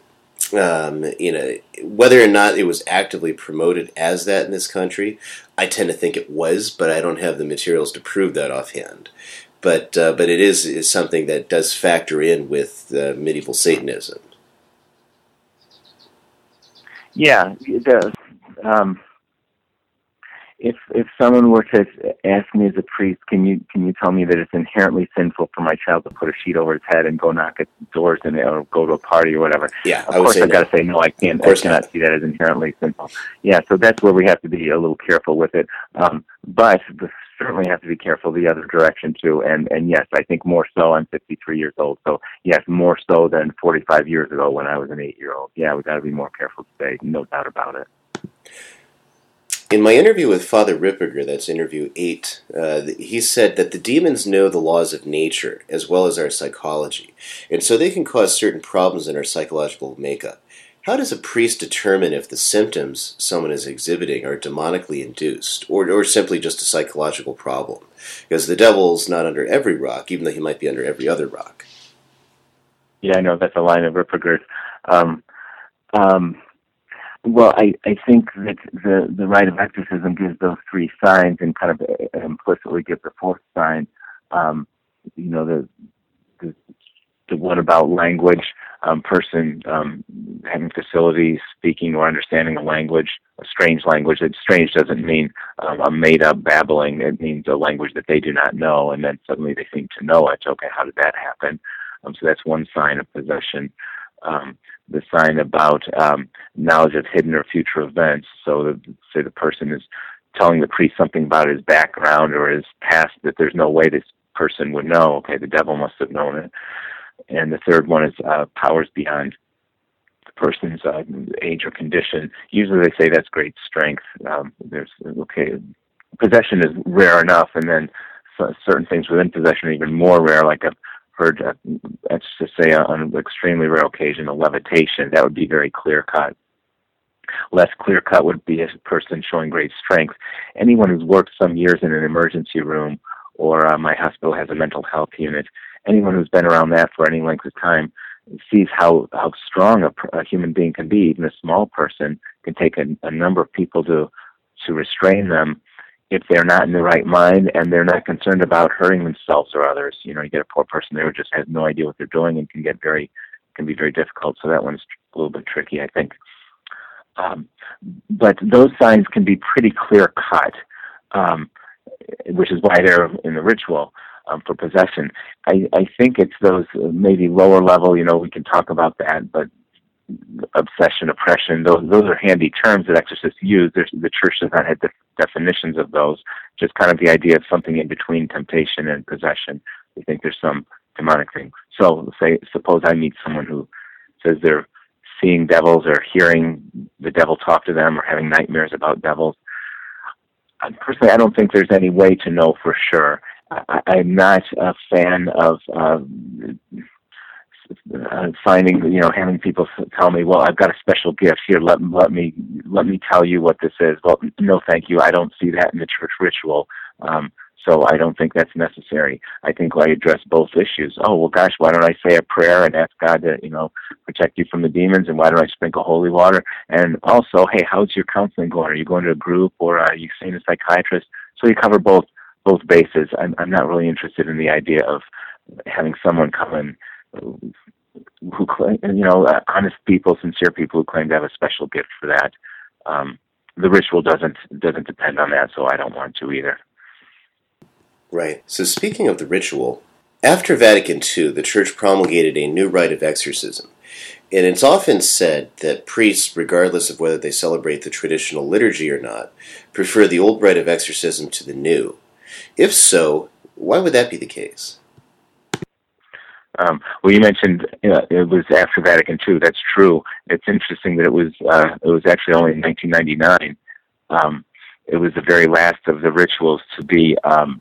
Speaker 1: whether or not it was actively promoted as that in this country, I tend to think it was, but I don't have the materials to prove that offhand. But it is something that does factor in with medieval Satanism.
Speaker 2: Yeah, it does. If someone were to ask me as a priest, can you tell me that it's inherently sinful for my child to put a sheet over his head and go knock at doors or go to a party or whatever?
Speaker 1: Yeah,
Speaker 2: of course I've got to say no. I cannot see that as inherently sinful. Yeah, so that's where we have to be a little careful with it. But we certainly have to be careful the other direction too. And yes, I think more so. I'm 53 years old, so yes, more so than 45 years ago when I was an 8-year-old. Yeah, we got to be more careful today, no doubt about it.
Speaker 1: In my interview with Father Ripperger, that's interview 8, he said that the demons know the laws of nature as well as our psychology, and so they can cause certain problems in our psychological makeup. How does a priest determine if the symptoms someone is exhibiting are demonically induced or simply just a psychological problem? Because the devil's not under every rock, even though he might be under every other rock.
Speaker 2: Yeah, I know that's a line of Ripperger's. Well, I think that the rite of exorcism gives those 3 signs and kind of implicitly gives the 4th sign. The one about language, person having facilities speaking or understanding a language, a strange language. Strange doesn't mean a made-up babbling. It means a language that they do not know, and then suddenly they seem to know it. Okay, how did that happen? So that's one sign of possession. The sign about knowledge of hidden or future events. So, say the person is telling the priest something about his background or his past that there's no way this person would know. Okay, the devil must have known it. And the third one is powers beyond the person's age or condition. Usually they say that's great strength. Possession is rare enough, and then certain things within possession are even more rare, like I've heard, let's just say on an extremely rare occasion, a levitation. That would be very clear-cut. Less clear-cut would be a person showing great strength. Anyone who's worked some years in an emergency room or my hospital has a mental health unit, anyone who's been around that for any length of time sees how strong a human being can be. Even a small person can take a number of people to restrain them if they're not in the right mind and they're not concerned about hurting themselves or others. You get a poor person there who just has no idea what they're doing and can be very difficult. So that one's a little bit tricky, I think. But those signs can be pretty clear-cut, which is why they're in the ritual for possession. I think it's those maybe lower level, we can talk about that, but obsession, oppression, those are handy terms that exorcists use. The church does not have definitions of those, just kind of the idea of something in between temptation and possession. We think there's some demonic thing. So suppose I meet someone who says they're seeing devils or hearing the devil talk to them or having nightmares about devils. Personally, I don't think there's any way to know for sure. I'm not a fan of finding, having people tell me, well, I've got a special gift here. Let me tell you what this is. Well, no, thank you. I don't see that in the church ritual. So I don't think that's necessary. I think I address both issues. Oh, well, gosh, why don't I say a prayer and ask God to, protect you from the demons? And why don't I sprinkle holy water? And also, hey, how's your counseling going? Are you going to a group or are you seeing a psychiatrist? So you cover both bases. I'm not really interested in the idea of having someone come in who claim, honest people, sincere people who claim to have a special gift for that. The ritual doesn't depend on that, so I don't want to either.
Speaker 1: Right. So speaking of the ritual, after Vatican II, the Church promulgated a new rite of exorcism. And it's often said that priests, regardless of whether they celebrate the traditional liturgy or not, prefer the old rite of exorcism to the new. If so, why would that be the case?
Speaker 2: Well, you mentioned it was after Vatican II. That's true. It's interesting that it was actually only in 1999. It was the very last of the rituals to be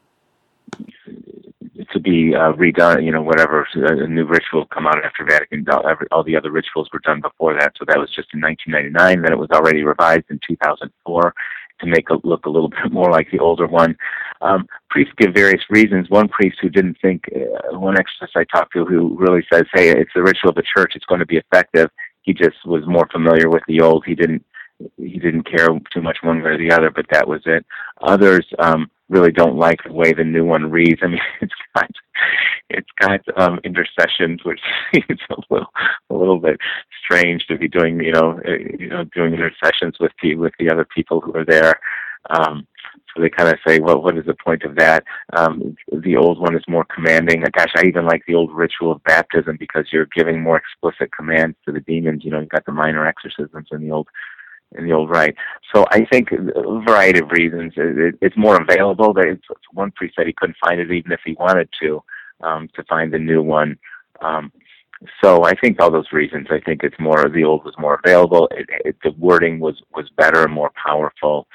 Speaker 2: redone. Whatever a new ritual come out after Vatican. All the other rituals were done before that. So that was just in 1999. Then it was already revised in 2004, to make it look a little bit more like the older one. Priests give various reasons. One priest who didn't think, one exorcist I talked to who really says, hey, it's the ritual of the church, it's going to be effective. He just was more familiar with the old. He didn't care too much one way or the other, but that was it. Others really don't like the way the new one reads. I mean, it's got intercessions, which is a little bit strange to be doing, doing intercessions with the other people who are there. So they kind of say, well, what is the point of that? The old one is more commanding. Gosh, I even like the old ritual of baptism because you're giving more explicit commands to the demons. You've got the minor exorcisms in the old rite. So I think a variety of reasons. It's more available. One priest said he couldn't find it even if he wanted to find the new one. So I think all those reasons. I think it's more, the old was more available. The wording was better and more powerful.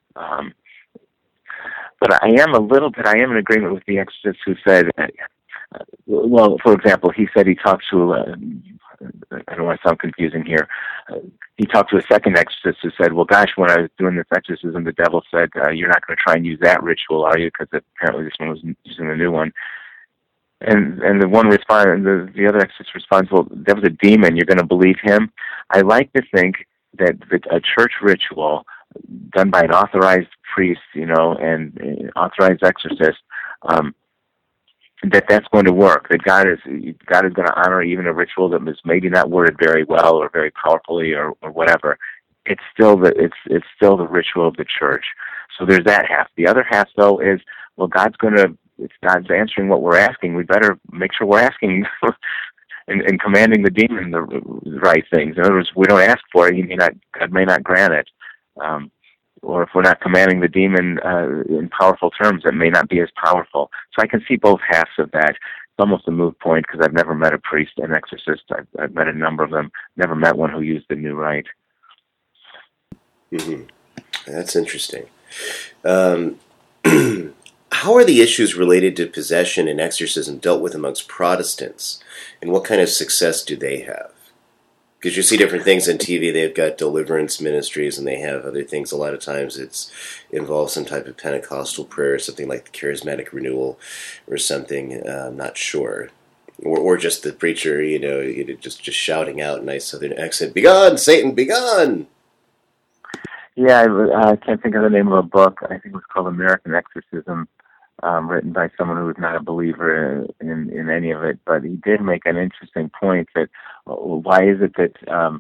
Speaker 2: But I am in agreement with the exorcist who said, well, for example, he said he talked to, I don't want to sound confusing here, he talked to a second exorcist who said, well, gosh, when I was doing this exorcism, the devil said, you're not going to try and use that ritual, are you? Because apparently this one was using the new one. And the one the other exorcist responds, well, that was a demon, you're going to believe him? I like to think that a church ritual done by an authorized priest, and authorized exorcist, that's going to work. That God is going to honor even a ritual that was maybe not worded very well or very powerfully or whatever. It's still the ritual of the church. So there's that half. The other half, though, is, well, God's answering what we're asking. We better make sure we're asking and commanding the demon the right things. In other words, we don't ask for it, God may not grant it. Or if we're not commanding the demon in powerful terms, it may not be as powerful. So I can see both halves of that. It's almost a moot point because I've never met a priest, an exorcist. I've met a number of them. Never met one who used the new rite.
Speaker 1: Mm-hmm. That's interesting. How are the issues related to possession and exorcism dealt with amongst Protestants, and what kind of success do they have? Because you see different things on TV. They've got deliverance ministries, and they have other things. A lot of times it involves some type of Pentecostal prayer, something like the Charismatic Renewal or something. I'm not sure. Or just the preacher, just shouting out in nice southern accent, "Begone, Satan, begone!"
Speaker 2: Yeah, I can't think of the name of a book. I think it was called American Exorcism, written by someone who was not a believer in any of it. But he did make an interesting point that why is it that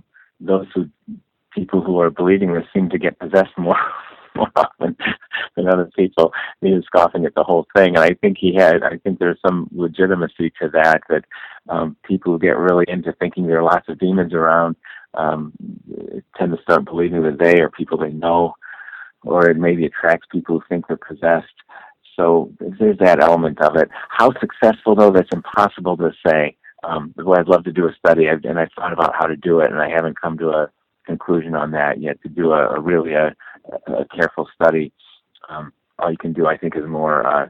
Speaker 2: people who are believing this seem to get possessed more often than other people? He was scoffing at the whole thing, and I think there's some legitimacy to that people who get really into thinking there are lots of demons around tend to start believing that they are people they know, or it maybe attracts people who think they're possessed. So there's that element of it. How successful, though, that's impossible to say. Well, I'd love to do a study, and I've thought about how to do it, and I haven't come to a conclusion on that yet, to do a really careful study. All you can do, I think, is more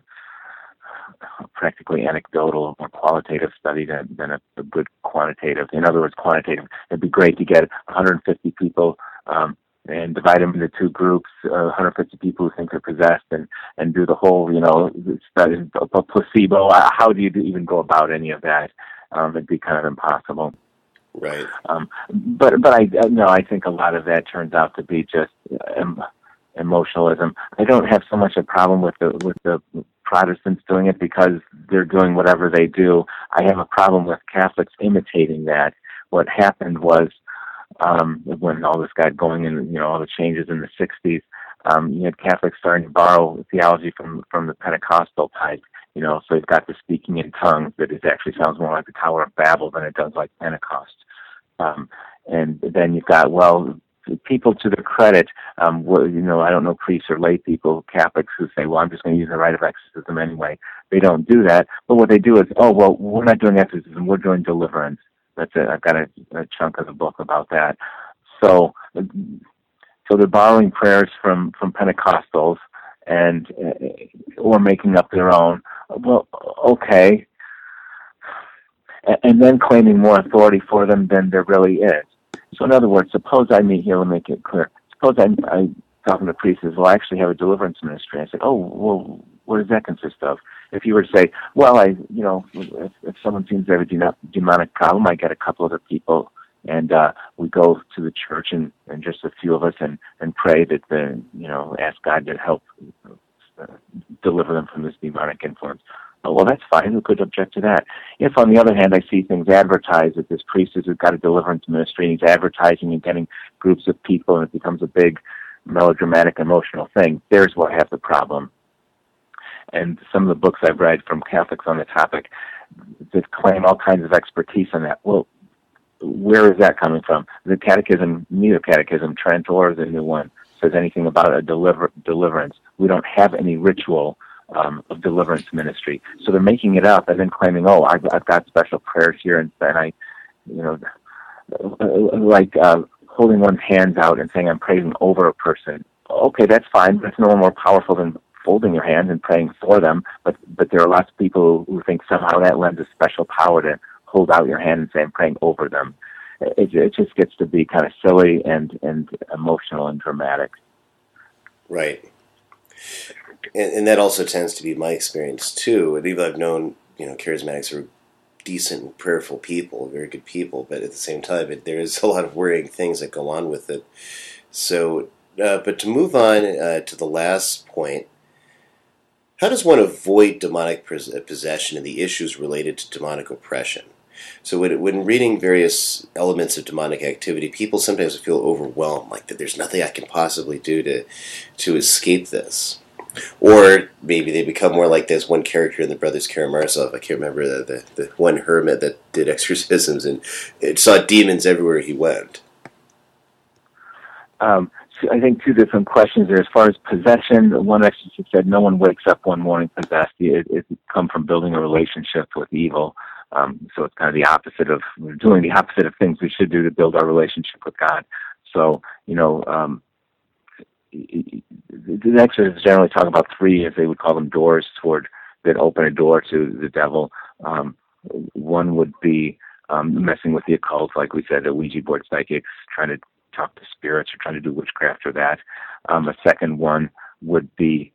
Speaker 2: practically anecdotal, more qualitative study than a good quantitative. In other words, quantitative. It'd be great to get 150 people and divide them into two groups, 150 people who think they're possessed, and do the whole, study, a placebo. How do you even go about any of that? It'd be kind of impossible.
Speaker 1: Right.
Speaker 2: But I think a lot of that turns out to be just emotionalism. I don't have so much a problem with the Protestants doing it because they're doing whatever they do. I have a problem with Catholics imitating that. What happened was when all this got going and all the changes in the 60s, you had Catholics starting to borrow theology from the Pentecostal type. So you've got the speaking in tongues that it actually sounds more like the Tower of Babel than it does like Pentecost. And then you've got, people to their credit, I don't know priests or lay people, Catholics, who say, well, I'm just going to use the rite of exorcism anyway. They don't do that. But what they do is, we're not doing exorcism, we're doing deliverance. That's it. I've got a chunk of the book about that. So they're borrowing prayers from Pentecostals and or making up their own. Well, okay. And then claiming more authority for them than there really is. So in other words, suppose I meet here, let me make it clear. Suppose I talking to priests, says, well, I actually have a deliverance ministry. I said, oh, well, what does that consist of? If you were to say, well, if someone seems to have a demonic problem, I get a couple other people, and we go to the church and just a few of us and pray that ask God to help deliver them from this demonic influence. Oh, well, that's fine. Who could object to that? If, on the other hand, I see things advertised that this priest has got a deliverance ministry and he's advertising and getting groups of people and it becomes a big melodramatic, emotional thing, there's where I have the problem. And some of the books I've read from Catholics on the topic that claim all kinds of expertise on that. Well, where is that coming from? The Catechism, neither Catechism, Trent or the new one, says anything about a deliverance. We don't have any ritual of deliverance ministry. So they're making it up and then claiming, oh, I've got special prayers here, and I, holding one's hands out and saying I'm praying over a person. Okay, that's fine, but it's no more powerful than folding your hands and praying for them. But there are lots of people who think somehow that lends a special power to hold out your hand and say I'm praying over them. It just gets to be kind of silly and emotional and dramatic.
Speaker 1: Right. And that also tends to be my experience too. And even I've known, charismatics are decent and prayerful people, very good people, but at the same time, there is a lot of worrying things that go on with it. So, but to move on to the last point, how does one avoid demonic possession and the issues related to demonic oppression? So when reading various elements of demonic activity, people sometimes feel overwhelmed, like that there's nothing I can possibly do to escape this. Or maybe they become more like this one character in the Brothers Karamazov. I can't remember the one hermit that did exorcisms and it saw demons everywhere he went.
Speaker 2: So I think two different questions there. As far as possession, one exorcist said no one wakes up one morning possessed. It come from building a relationship with evil. So it's kind of the opposite of doing the opposite of things we should do to build our relationship with God. So, the exorcists generally talk about three, as they would call them, doors that open a door to the devil. One would be messing with the occult, like we said, the Ouija board psychics, trying to talk to spirits or trying to do witchcraft or that. A second one would be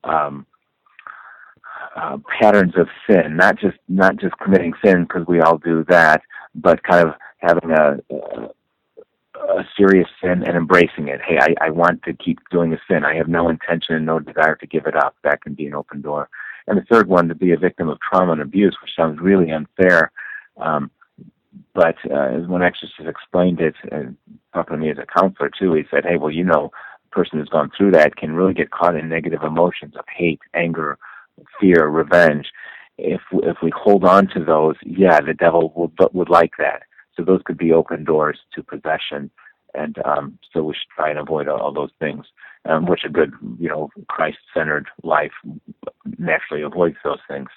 Speaker 2: patterns of sin, not just committing sin, because we all do that, but kind of having a serious sin and embracing it. Hey, I want to keep doing the sin. I have no intention and no desire to give it up. That can be an open door. And the third one, to be a victim of trauma and abuse, which sounds really unfair. But as one exorcist explained it, talking to me as a counselor too, he said, hey, well, a person who's gone through that can really get caught in negative emotions of hate, anger, fear, revenge. If we hold on to those, the devil would like that. So those could be open doors to possession, and so we should try and avoid all those things, which a good, Christ-centered life naturally avoids those things.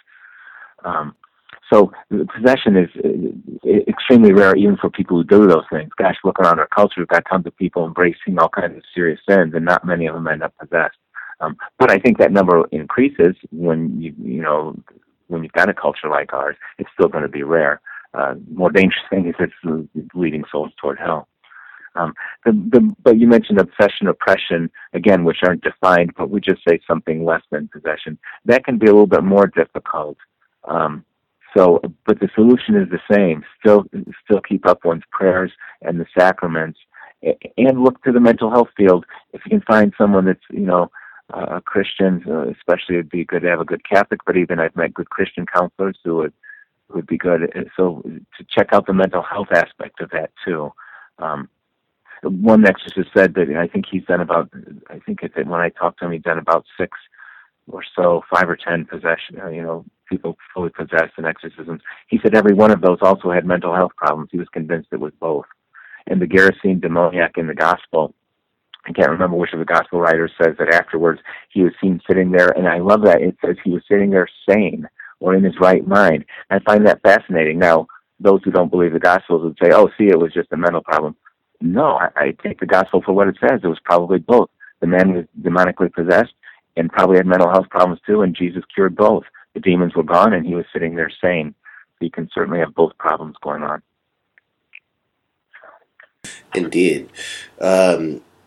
Speaker 2: So possession is extremely rare, even for people who do those things. Gosh, look around our culture, we've got tons of people embracing all kinds of serious sins, and not many of them end up possessed. But I think that number increases when when you've got a culture like ours. It's still going to be rare. More dangerous thing is it's leading souls toward hell. But you mentioned obsession, oppression, again, which aren't defined, but we just say something less than possession. That can be a little bit more difficult. But the solution is the same. Still keep up one's prayers and the sacraments, and look to the mental health field. If you can find someone that's, a Christian, especially it'd be good to have a good Catholic, but even I've met good Christian counselors who would be good. So to check out the mental health aspect of that too. One exorcist said that I think when I talked to him, he'd done about 6 or so, 5 or 10 possession, people fully possessed in exorcisms. He said every one of those also had mental health problems. He was convinced it was both. And the Gerasene demoniac in the gospel, I can't remember which of the gospel writers says that afterwards he was seen sitting there, and I love that. It says he was sitting there sane or in his right mind. I find that fascinating. Now, those who don't believe the Gospels would say, oh, see, it was just a mental problem. No, I take the Gospel for what it says. It was probably both. The man was demonically possessed and probably had mental health problems too, and Jesus cured both. The demons were gone, and he was sitting there sane. So you can certainly have both problems going on.
Speaker 1: Indeed.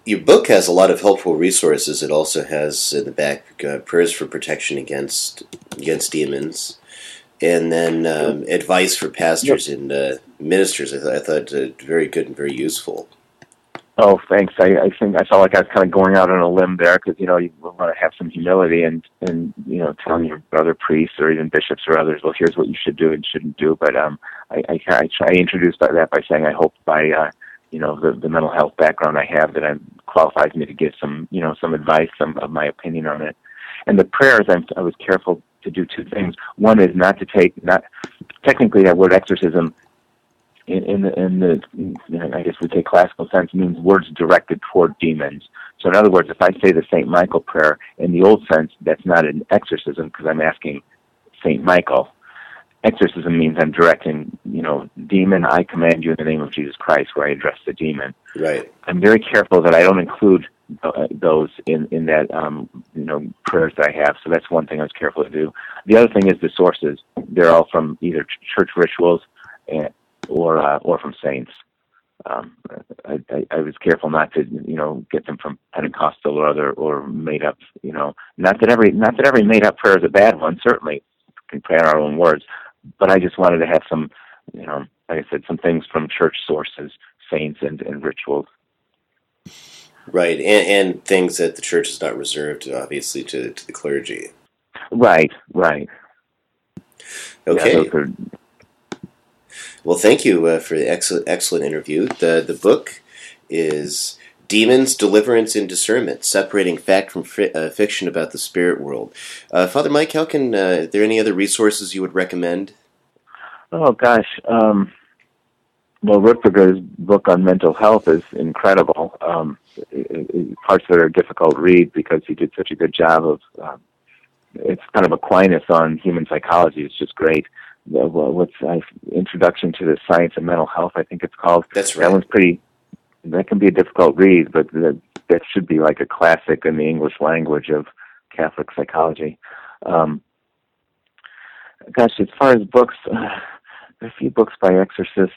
Speaker 1: your book has a lot of helpful resources. It also has in the back prayers for protection against demons, and then advice for pastors and ministers. I thought very good and very useful.
Speaker 2: Oh, thanks. I think I felt like I was kind of going out on a limb there because, you want to have some humility and telling your brother priests or even bishops or others, well, here's what you should do and shouldn't do. But I introduced that by saying I hope by, the mental health background I have that qualifies me to give some advice, some of my opinion on it. And the prayers, I was careful to do two things. One is not technically that word exorcism in the I guess we take classical sense means words directed toward demons. So in other words, if I say the St. Michael prayer in the old sense, that's not an exorcism because I'm asking St. Michael. Exorcism means I'm directing, demon, I command you in the name of Jesus Christ, where I address the demon.
Speaker 1: Right.
Speaker 2: I'm very careful that I don't include those in that, prayers that I have. So that's one thing I was careful to do. The other thing is the sources. They're all from either church rituals or from saints. I was careful not to, get them from Pentecostal or made up, not that every made up prayer is a bad one. Certainly, we can pray in our own words, but I just wanted to have some, like I said, some things from church sources, saints and rituals.
Speaker 1: Right, and things that the church is not reserved, obviously, to the clergy.
Speaker 2: Right.
Speaker 1: Okay.
Speaker 2: Yeah,
Speaker 1: well, thank you for the excellent interview. The book is Demons, Deliverance, and Discernment, Separating Fact from Fiction About the Spirit World. Father Mike, are there any other resources you would recommend?
Speaker 2: Oh, gosh. Well, Rutger's book on mental health is incredible. Parts of it are difficult to read because he did such a good job of, it's kind of Aquinas on human psychology. It's just great. Introduction to the Science of Mental Health, I think it's called.
Speaker 1: That's right.
Speaker 2: That can be a difficult read, but that should be like a classic in the English language of Catholic psychology. Gosh, as far as books, there are a few books by exorcists.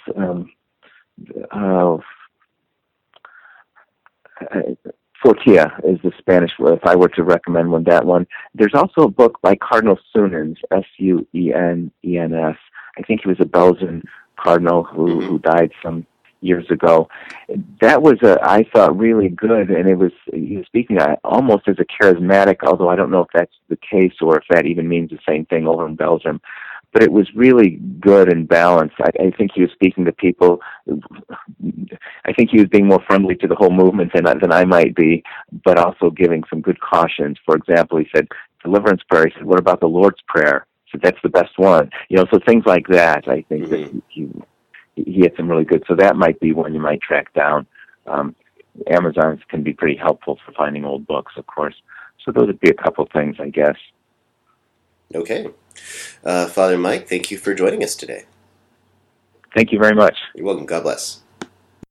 Speaker 2: Fortia is the Spanish word, if I were to recommend that one. There's also a book by Cardinal Suenens, Suenens. I think he was a Belgian cardinal who died some years ago. That was, I thought, really good, and he was speaking almost as a charismatic, although I don't know if that's the case or if that even means the same thing over in Belgium. But it was really good and balanced. I think he was speaking to people. I think he was being more friendly to the whole movement than I might be, but also giving some good cautions. For example, he said, deliverance prayer. He said, what about the Lord's Prayer? He said, that's the best one. So things like that, I think that he had some really good. So that might be one you might track down. Amazon can be pretty helpful for finding old books, of course. So those would be a couple things, I guess.
Speaker 1: Okay. Father Mike, thank you for joining us today.
Speaker 2: Thank you very much.
Speaker 1: You're welcome. God bless.